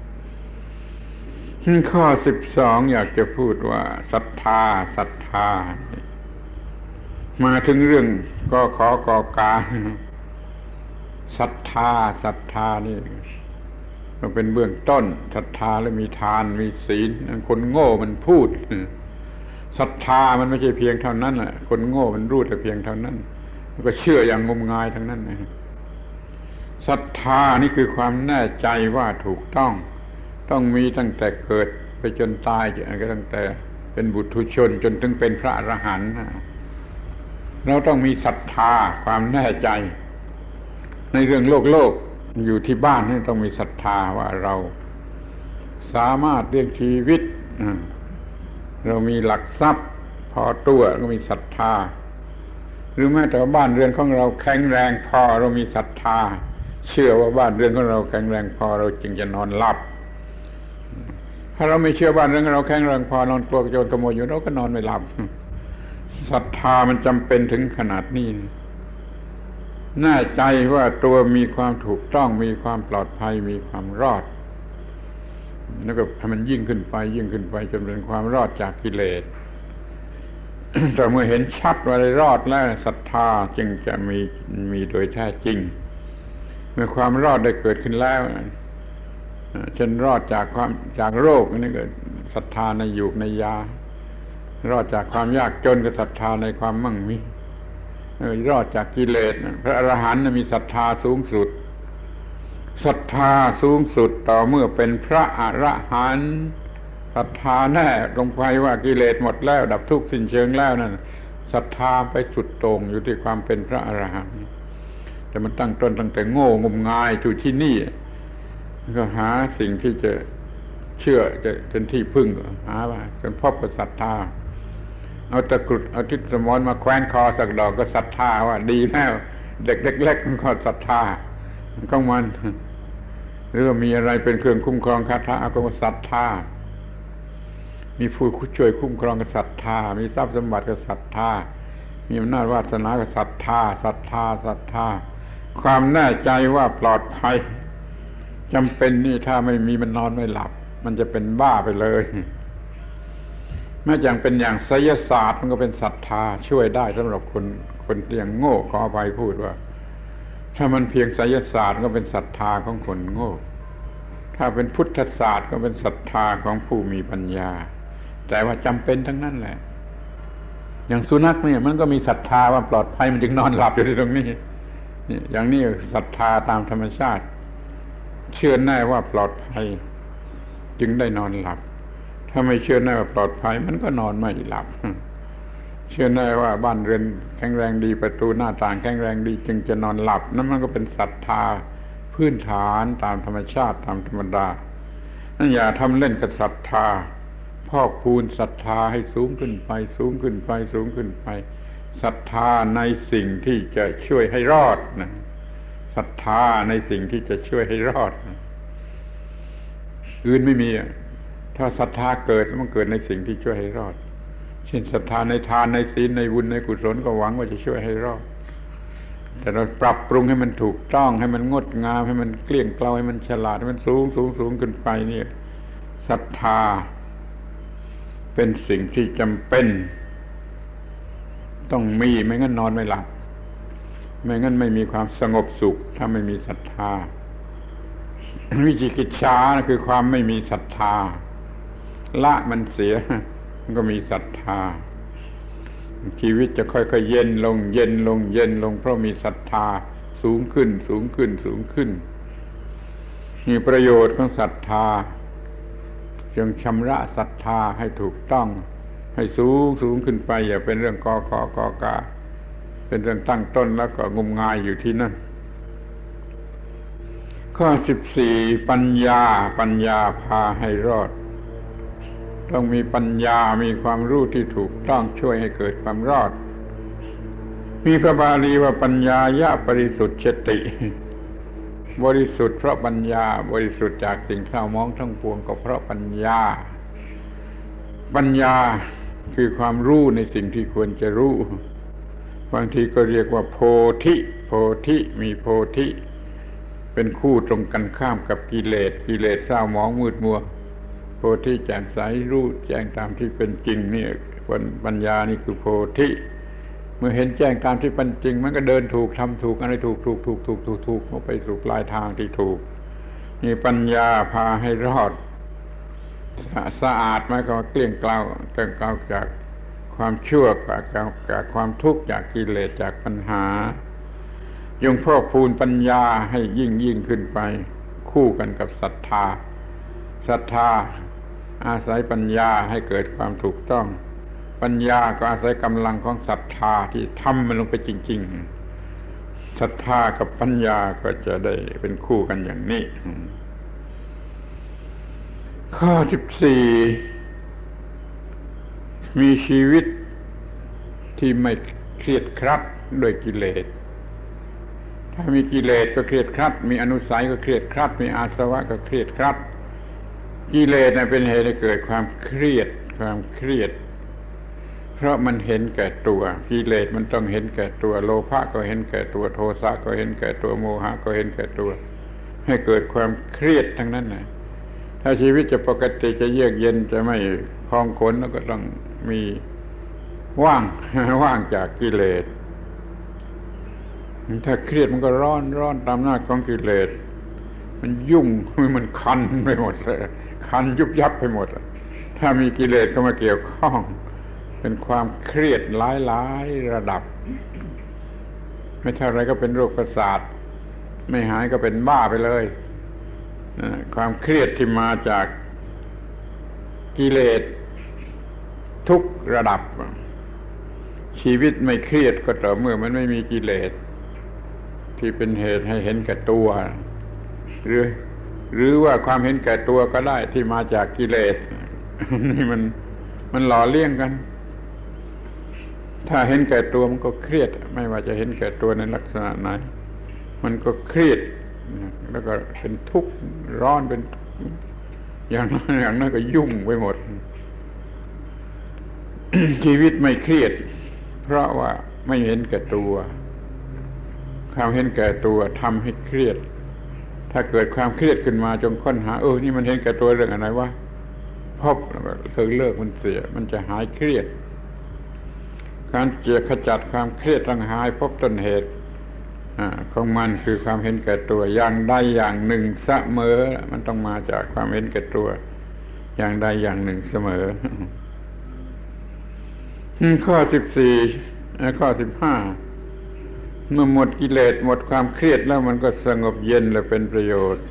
ข้อ12อยากจะพูดว่าศรัทธามาถึงเรื่องก็ขอกอกาศรัทธานี่มันเป็นเบื้องต้นศรัทธาแล้วมีทานมีศีลคนโง่มันพูดศรัทธามันไม่ใช่เพียงเท่านั้นแหละคนโง่มันรู้แต่เพียงเท่านั้นมันก็เชื่ออย่างงมงายทั้งนั้นศรัทธานี่คือความแน่ใจว่าถูกต้องมีตั้งแต่เกิดไปจนตายก็ตั้งแต่เป็นบุถุชนจนถึงเป็นพระอรหันต์เราต้องมีศรัทธาความแน่ใจในเรื่องโลกอยู่ที่บ้านนี่ต้องมีศรัทธาว่าเราสามารถเลี้ยงชีวิตเรามีหลักทรัพย์พอตัวก็มีศรัทธาหรือแม้แต่บ้านเรือนของเราแข็งแรงพอเรามีศรัทธาเชื่อว่าบ้านเรือนของเราแข็งแรงพอเราจึงจะนอนหลับถ้าเราไม่เชื่อบ้านเรือนของเราแข็งแรงพอนอนกลัวโจรขโมยอยู่เราก็นอนไม่หลับศรัทธามันจำเป็นถึงขนาดนี้แน่ใจว่าตัวมีความถูกต้องมีความปลอดภัยมีความรอดแล้วก็ให้มันยิ่งขึ้นไปจนเป็นความรอดจากกิเลส แต่เมื่อเห็นชัดว่าได้รอดแล้วศรัทธาจึงจะมีโดยแท้จริงเมื่อความรอดได้เกิดขึ้นแล้วเช่นรอดจากโรคนี่ก็ศรัทธาในยูกในยารอดจากความยากจนก็ศรัทธาในความมั่งมีรอดจากกิเลสพระอรหันต์มีศรัทธาสูงสุดศรัทธาสูงสุดต่อเมื่อเป็นพระอรหันต์ศรัทธาแน่ลงไปว่ากิเลสหมดแล้วดับทุกข์สิ้นเชิงแล้วนั่นศรัทธาไปสุดโต่งอยู่ที่ความเป็นพระอรหันต์แต่มันตั้งต้นตั้งแต่โง่งมงายอยู่ที่นี่ก็หาสิ่งที่จะเชื่อจะเป็นที่พึ่งหาว่าจนพบกับศรัทธาเอาตะกรุดเอาทิศสมรมาแขวนคอสักดอกก็ศรัทธาว่าดีแล้วเด็กเล็กๆมันก็ศรัทธาของมันหรือว่ามีอะไรเป็นเครื่องคุ้มครองคาถาก็ศรัทธามีผู้ช่วยคุ้มครองก็ศรัทธามีทรัพย์สมบัติก็ศรัทธามีอำนาจวาสนาก็ศรัทธาศรัทธาศรัทธาความแน่ใจว่าปลอดภัยจำเป็นนี่ถ้าไม่มีมันนอนไม่หลับมันจะเป็นบ้าไปเลยแม้อย่างเป็นอย่างไสยศาสตร์มันก็เป็นศรัทธาช่วยได้สำหรับคนที่ยังโง่ขออภัยพูดว่าถ้ามันเพียงไสยศาสตร์ก็เป็นศรัทธาของคนโง่ถ้าเป็นพุทธศาสตร์ก็เป็นศรัทธาของผู้มีปัญญาแต่ว่าจำเป็นทั้งนั้นแหละอย่างสุนัขเนี่ยมันก็มีศรัทธาว่าปลอดภัยมันจึงนอนหลับอยู่ที่ตรงนี้นี่อย่างนี้ศรัทธาตามธรรมชาติเชื่อแน่ว่าปลอดภัยจึงได้นอนหลับถ้าไม่เชื่อแน่ว่าปลอดภัยมันก็นอนไม่หลับเชื่อแน่ว่าบ้านเรือนแข็งแรงดีประตูหน้าต่างแข็งแรงดีจึงจะนอนหลับนั่นมันก็เป็นศรัทธาพื้นฐานตามธรรมชาติตามธรรมดานั่นอย่าทำเล่นกับศรัทธาพอกพูนศรัทธาให้สูงขึ้นไปสูงขึ้นไปสูงขึ้นไปศรัทธาในสิ่งที่จะช่วยให้รอดนะศรัทธาในสิ่งที่จะช่วยให้รอดอื่นไม่มีถ้าศรัทธาเกิดมันเกิดในสิ่งที่ช่วยให้รอดเช่นศรัทธาในทานในศีลในบุญในกุศลก็หวังว่าจะช่วยให้รอดแต่เราปรับปรุงให้มันถูกต้องให้มันงดงามให้มันเกลี้ยงเกลาให้มันฉลาดให้มันสูงขึ้นไปนี่ศรัทธาเป็นสิ่งที่จำเป็นต้องมีไม่งั้นนอนไม่หลับไม่งั้นไม่มีความสงบสุขถ้าไม่มีศรัทธาวิจิกิจฉาคือความไม่มีศรัทธาละมันเสียมันก็มีศรัทธาชีวิตจะค่อยๆเย็นลงเย็นลงเย็นลงเพราะมีศรัทธาสูงขึ้นสูงขึ้นสูงขึ้นมีประโยชน์ของศรัทธาจงชำระศรัทธาให้ถูกต้องให้สูงขึ้นไปอย่าเป็นเรื่องกอกาเป็นเรื่องตั้งต้นแล้วก็งมงายอยู่ที่นั่นข้อ14ปัญญาพาให้รอดต้องมีปัญญามีความรู้ที่ถูกต้องช่วยให้เกิดความรอดมีพระบาลีว่าปัญญายะปริสุทธิ์ติบริสุทธิ์เพราะปัญญาบริสุทธิ์จากสิ่งเศร้าหมองทั้งปวงก็เพราะปัญญาคือความรู้ในสิ่งที่ควรจะรู้บางทีก็เรียกว่าโพธิมีโพธิเป็นคู่ตรงกันข้ามกับกิเลสเศร้าหมองมืดมัวโพธิแจ่มใสรู้แจ้งตามที่เป็นจริงนี่ปัญญานี่คือโพธิเมื่อเห็นแจ้งตามที่เป็นจริงมันก็เดินถูกทำถูกอะไรถูกเอาไปสู่ปลายทางที่ถูกนี่ปัญญาพาให้รอดสะอาดไหมก็เกลี้ยงเกลาจากความชั่วจากความทุกข์จากกิเลสจากปัญหายังพอกพูนปัญญาให้ยิ่งขึ้นไปคู่กันกับศรัทธาอาศัยปัญญาให้เกิดความถูกต้องปัญญาก็อาศัยกำลังของศรัทธาที่ทำมันลงไปจริงๆศรัทธากับปัญญาก็จะได้เป็นคู่กันอย่างนี้ข้อ14มีชีวิตที่ไม่เครียดครัดด้วยกิเลสถ้ามีกิเลสก็เครียดครัดมีอนุสัยก็เครียดครัดมีอาสวะก็เครียดครัดกิเลสเป็นเหตุให้เกิดความเครียดเพราะมันเห็นแก่ตัวกิเลสมันต้องเห็นแก่ตัวโลภะก็เห็นแก่ตัวโทสะก็เห็นแก่ตัวโมหะก็เห็นแก่ตัวให้เกิดความเครียดทั้งนั้นนะถ้าชีวิตจะปกติจะเยือกเย็นจะไม่พองขนแล้วก็ต้องมีว่างจากกิเลสถ้าเครียดมันก็ร้อนตามหน้าของกิเลสมันยุ่งมันคันไปหมดเลยคันยุบยับไปหมดถ้ามีกิเลสเข้ามาเกี่ยวข้องเป็นความเครียดหลายระดับไม่เท่าไรก็เป็นโรคประสาทไม่หายก็เป็นบ้าไปเลยความเครียดที่มาจากกิเลสทุกระดับชีวิตไม่เครียดก็ต่อเมื่อมันไม่มีกิเลสที่เป็นเหตุให้เห็นแก่ตัวหรือหรือว่าความเห็นแก่ตัวก็ได้ที่มาจากกิเลสนี่มันหล่อเลี้ยงกันถ้าเห็นแก่ตัวมันก็เครียดไม่ว่าจะเห็นแก่ตัวในลักษณะไหนมันก็เครียดแล้วก็เป็นทุกข์ร้อนเป็นอย่างนั้นก็ยุ่งไปหมด ชีวิตไม่เครียดเพราะว่าไม่เห็นแก่ตัวความเห็นแก่ตัวทำให้เครียดถ้าเกิดความเครียดขึ้นมาจงค้นหานี่มันเห็นแก่ตัวเรื่องอะไรวะพบแล้วก็เลิกมันเสียมันจะหายเครียดการขจัดความเครียดต้องหายพบต้นเหตุของมันคือความเห็นแก่ตัวอย่างใดอย่างหนึ่งเสมอมันต้องมาจากความเห็นแก่ตัวอย่างใดอย่างหนึ่งเสมอข้อ14ข้อ15เมื่อหมดกิเลสหมดความเครียดแล้วมันก็สงบเย็นและเป็นประโยชน์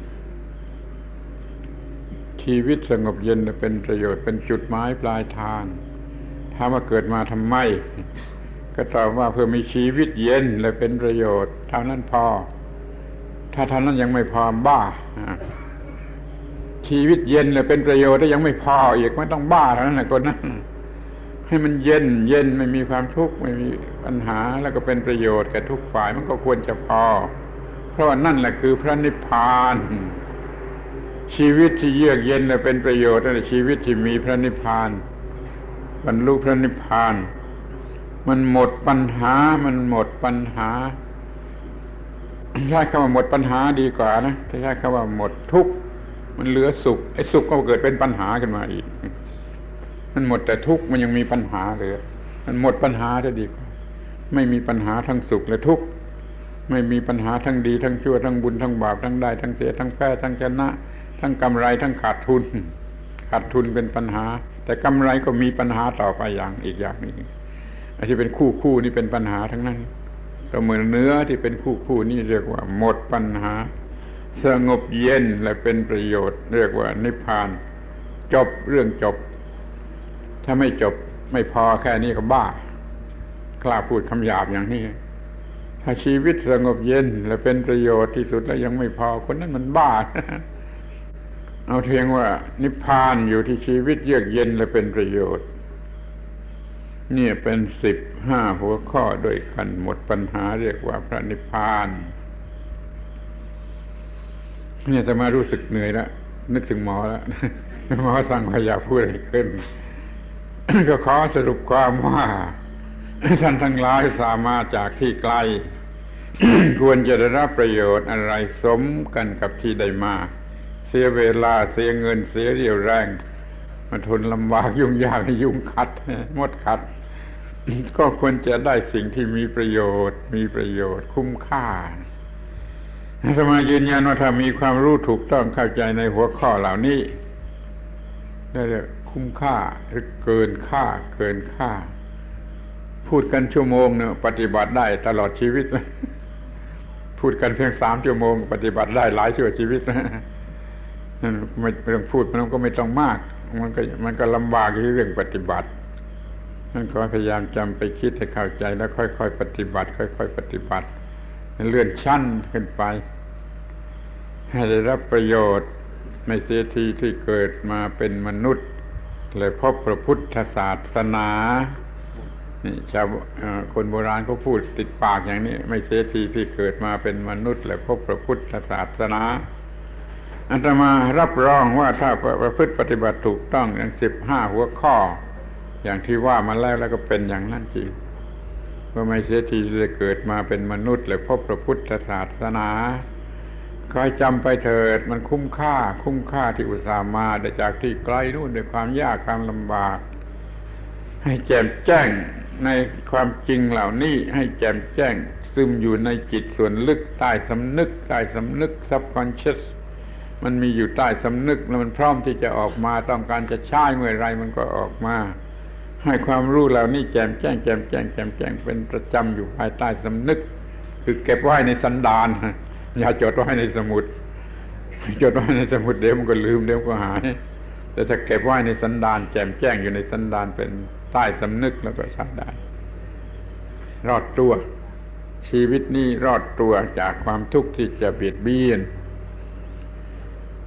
ชีวิตสงบเย็นและเป็นประโยชน์เป็นจุดหมายปลายทางถามว่าเกิดมาทำไมก็ตอบว่าเพื่อมีชีวิตเย็นและเป็นประโยชน์เท่านั้นพอถ้าเท่านั้นยังไม่พอบ้าชีวิตเย็นและเป็นประโยชน์ได้ยังไม่พออีกไม่ต้องบ้าเท่านั้นแหละคนนั้นให้มันเย็นไม่มีความทุกข์ไม่มีปัญหาแล้วก็เป็นประโยชน์แก่ทุกฝ่ายมันก็ควรจะพอเพราะว่านั่นแหละคือพระนิพพานชีวิตที่เยือกเย็นและเป็นประโยชน์นั่นแหละชีวิตที่มีพระนิพพานบรรลุพระนิพพานมันหมดปัญหาใช้คำว่าหมดปัญหาดีกว่านะถ้าใช้คำว่าหมดทุกข์มันเหลือสุขไอ้สุขก็เกิดเป็นปัญหาขึ้นมาอีกมันหมดแต่ทุกข์มันยังมีปัญหาเหลือมันหมดปัญหาจะดีกว่าไม่มีปัญหาทั้งสุขและทุกข์ไม่มีปัญหาทั้งดีทั้งชั่วทั้งบุญทั้งบาปทั้งได้ทั้งเสียทั้งแพ้ทั้งชนะทั้งกำไรทั้งขาดทุนเป็นปัญหาแต่กำไรก็มีปัญหาต่อไปอย่างอีกอย่างนึงไอ้ที่เป็นคู่นี่เป็นปัญหาทั้งนั้นก็เหมือนเนื้อที่เป็นคู่นี่เรียกว่าหมดปัญหาสงบเย็นและเป็นประโยชน์เรียกว่านิพพานจบเรื่องจบถ้าไม่จบไม่พอแค่นี้ก็บ้ากล้าพูดคำหยาบอย่างนี้ถ้าชีวิตสงบเย็นและเป็นประโยชน์ที่สุดแล้วยังไม่พอคนนั้นมันบ้าเอาเพียงว่านิพพานอยู่ที่ชีวิตเยือกเย็นและเป็นประโยชน์นี่เป็น15หัวข้อด้วยกันหมดปัญหาเรียกว่าพระนิพพานเนี่ยจะมารู้สึกเหนื่อยแล้วนึกถึงหมอแล้วหมอสั่งว่าอย่าพูดอะไรขึ้น ก็ขอสรุปความว่าท่านทั้งหลายสามารถจากที่ไกล ควรจะได้รับประโยชน์อะไรสมกันกับที่ได้มาเสียเวลาเสียเงินเสียเรี่ยวแรงมาทนลำบากยุ่งยากยุ่งขัดมดขัด ก็ควรจะได้สิ่งที่มีประโยชน์คุ้มค่าอาตมายืนยันว่าถ้ามีความรู้ถูกต้องเข้าใจในหัวข้อเหล่านี้ได้คุ้มค่าหรือเกินค่าพูดกันชั่วโมงเนี่ยปฏิบัติได้ตลอดชีวิตพูดกันเพียง3 ชั่วโมงปฏิบัติได้หลายชั่วชีวิตนั่นไม่ต้องพูดมันก็ไม่ต้องมากมันก็ลำบากที่เรื่องปฏิบัตินั่นขอพยายามจำไปคิดให้เข้าใจแล้วค่อยๆปฏิบัติเลื่อนชั้นขึ้นไปให้ได้รับประโยชน์ในเสียทีที่เกิดมาเป็นมนุษย์เลยพบพระพุทธศาสนานี่ชาวคนโบราณเขาพูดติดปากอย่างนี้ไม่เสียทีที่เกิดมาเป็นมนุษย์เลยพบพระพุทธศาสนาอาตมารับรองว่าถ้าประพฤติปฏิบัติถูกต้องอย่าง15หัวข้ออย่างที่ว่ามาแล้วก็เป็นอย่างนั้นจริงว่าไม่เสียทีจะเกิดมาเป็นมนุษย์เลยพบพระพุทธศาสนาคอยจำไปเถิดมันคุ้มค่าที่อุตส่าห์มาได้จากที่ไกลนู่นด้วยความยากความลำบากให้แจ่มแจ้งในความจริงเหล่านี้ให้แจ่มแจ้งซึมอยู่ในจิตส่วนลึกใต้สำนึก subconscious มันมีอยู่ใต้สำนึกแล้วมันพร้อมที่จะออกมาต้องการจะใช้เมื่อไรมันก็ออกมาให้ความรู้เหล่านี้แจ่มแจ้งเป็นประจำอยู่ภายใต้สำนึกคือเก็บไว้ในสันดานอย่าจดไว้ในสมุดเดี๋ยวมันก็ลืมเดี๋ยวก็หายแต่ถ้าเก็บไว้ในสันดานแจ่มแจ้งอยู่ในสันดานเป็นใต้สำนึกแล้วก็ใช้ได้รอดตัวชีวิตนี้รอดตัวจากความทุกข์ที่จะเบียดเบียน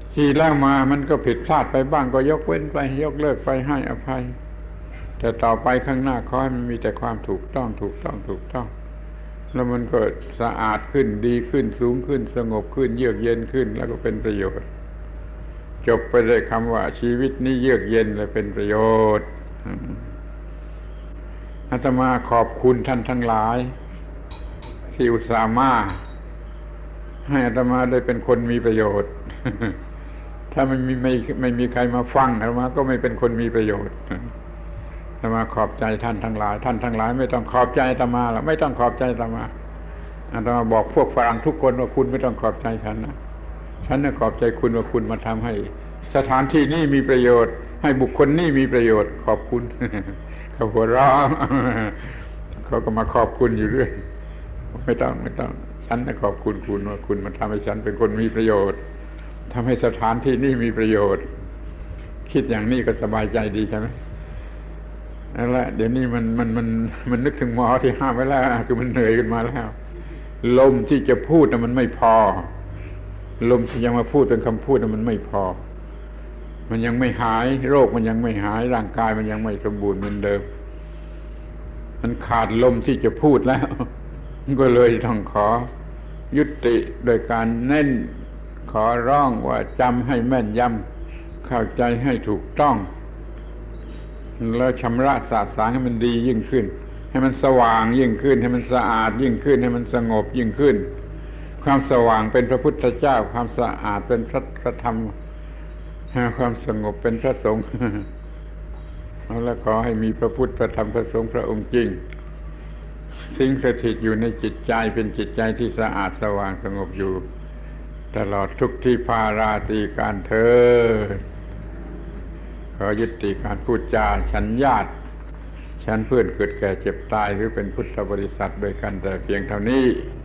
ที่แล้วมามันก็ผิดพลาดไปบ้างก็ยกเว้นไปยกเลิกไปให้อภัยแต่ต่อไปข้างหน้าขอให้มันมีแต่ความถูกต้องแล้วมันก็สะอาดขึ้นดีขึ้นสูงขึ้นสงบขึ้นเยือกเย็นขึ้นแล้วก็เป็นประโยชน์จบไปด้วยคำว่าชีวิตนี้เยือกเย็นและเป็นประโยชน์อาตมาขอบคุณท่านทั้งหลายที่อุตส่าห์มาให้อาตมาได้เป็นคนมีประโยชน์ถ้าไม่มีใครมาฟังอาตมาก็ไม่เป็นคนมีประโยชน์อาตมาขอบใจท่านทั้งหลายท่านทั้งหลายไม่ต้องขอบใจอาตมาหรอกไม่ต้องขอบใจอาตมาบอกพวกฝรั่งทุกคนว่าคุณไม่ต้องขอบใจฉันนะฉันน่ะขอบใจคุณว่าคุณมาทำให้สถานที่นี้มีประโยชน์ให้บุคคลนี้มีประโยชน์ขอบคุณเขาหัวเราะเขาก็มาขอบคุณอยู่เรื่อยไม่ต้องฉันน่ะขอบคุณคุณว่าคุณมาทำให้ฉันเป็นคนมีประโยชน์ทำให้สถานที่นี้มีประโยชน์คิดอย่างนี้ก็สบายใจดีใช่ไหมนั่นแหละเดี๋ยวนี้มันนึกถึงหมอที่ห้ามไว้แล้วคือมันเหนื่อยขึ้นมาแล้วลมที่จะพูดน่ะมันไม่พอลมที่จะมาพูดเป็นคำพูดน่ะมันไม่พอมันยังไม่หายโรคมันยังไม่หายร่างกายมันยังไม่สมบูรณ์เหมือนเดิมมันขาดลมที่จะพูดแล้วก็เลยต้องขอยุติโดยการเน้นขอร้องว่าจำให้แม่นยำเข้าใจให้ถูกต้องแล้วชำระสะสางให้มันดียิ่งขึ้นให้มันสว่างยิ่งขึ้นให้มันสะอาดยิ่งขึ้นให้มันสงบยิ่งขึ้นความสว่างเป็นพระพุทธเจ้าความสะอาดเป็นพระธรรมความสงบเป็นพระสงฆ์แล้วขอให้มีพระพุทธพระธรรมพระสงฆ์พระองค์จริงสิงสถิตอยู่ในจิตใจเป็นจิตใจที่สะอาดสว่างสงบอยู่ตลอดทุกที่พาราตรีการเถิดขอยุติการพูดจาฉันญาติฉันเพื่อนเกิดแก่เจ็บตายหรือเป็นพุทธบริษัทโดยกันแต่เพียงเท่านี้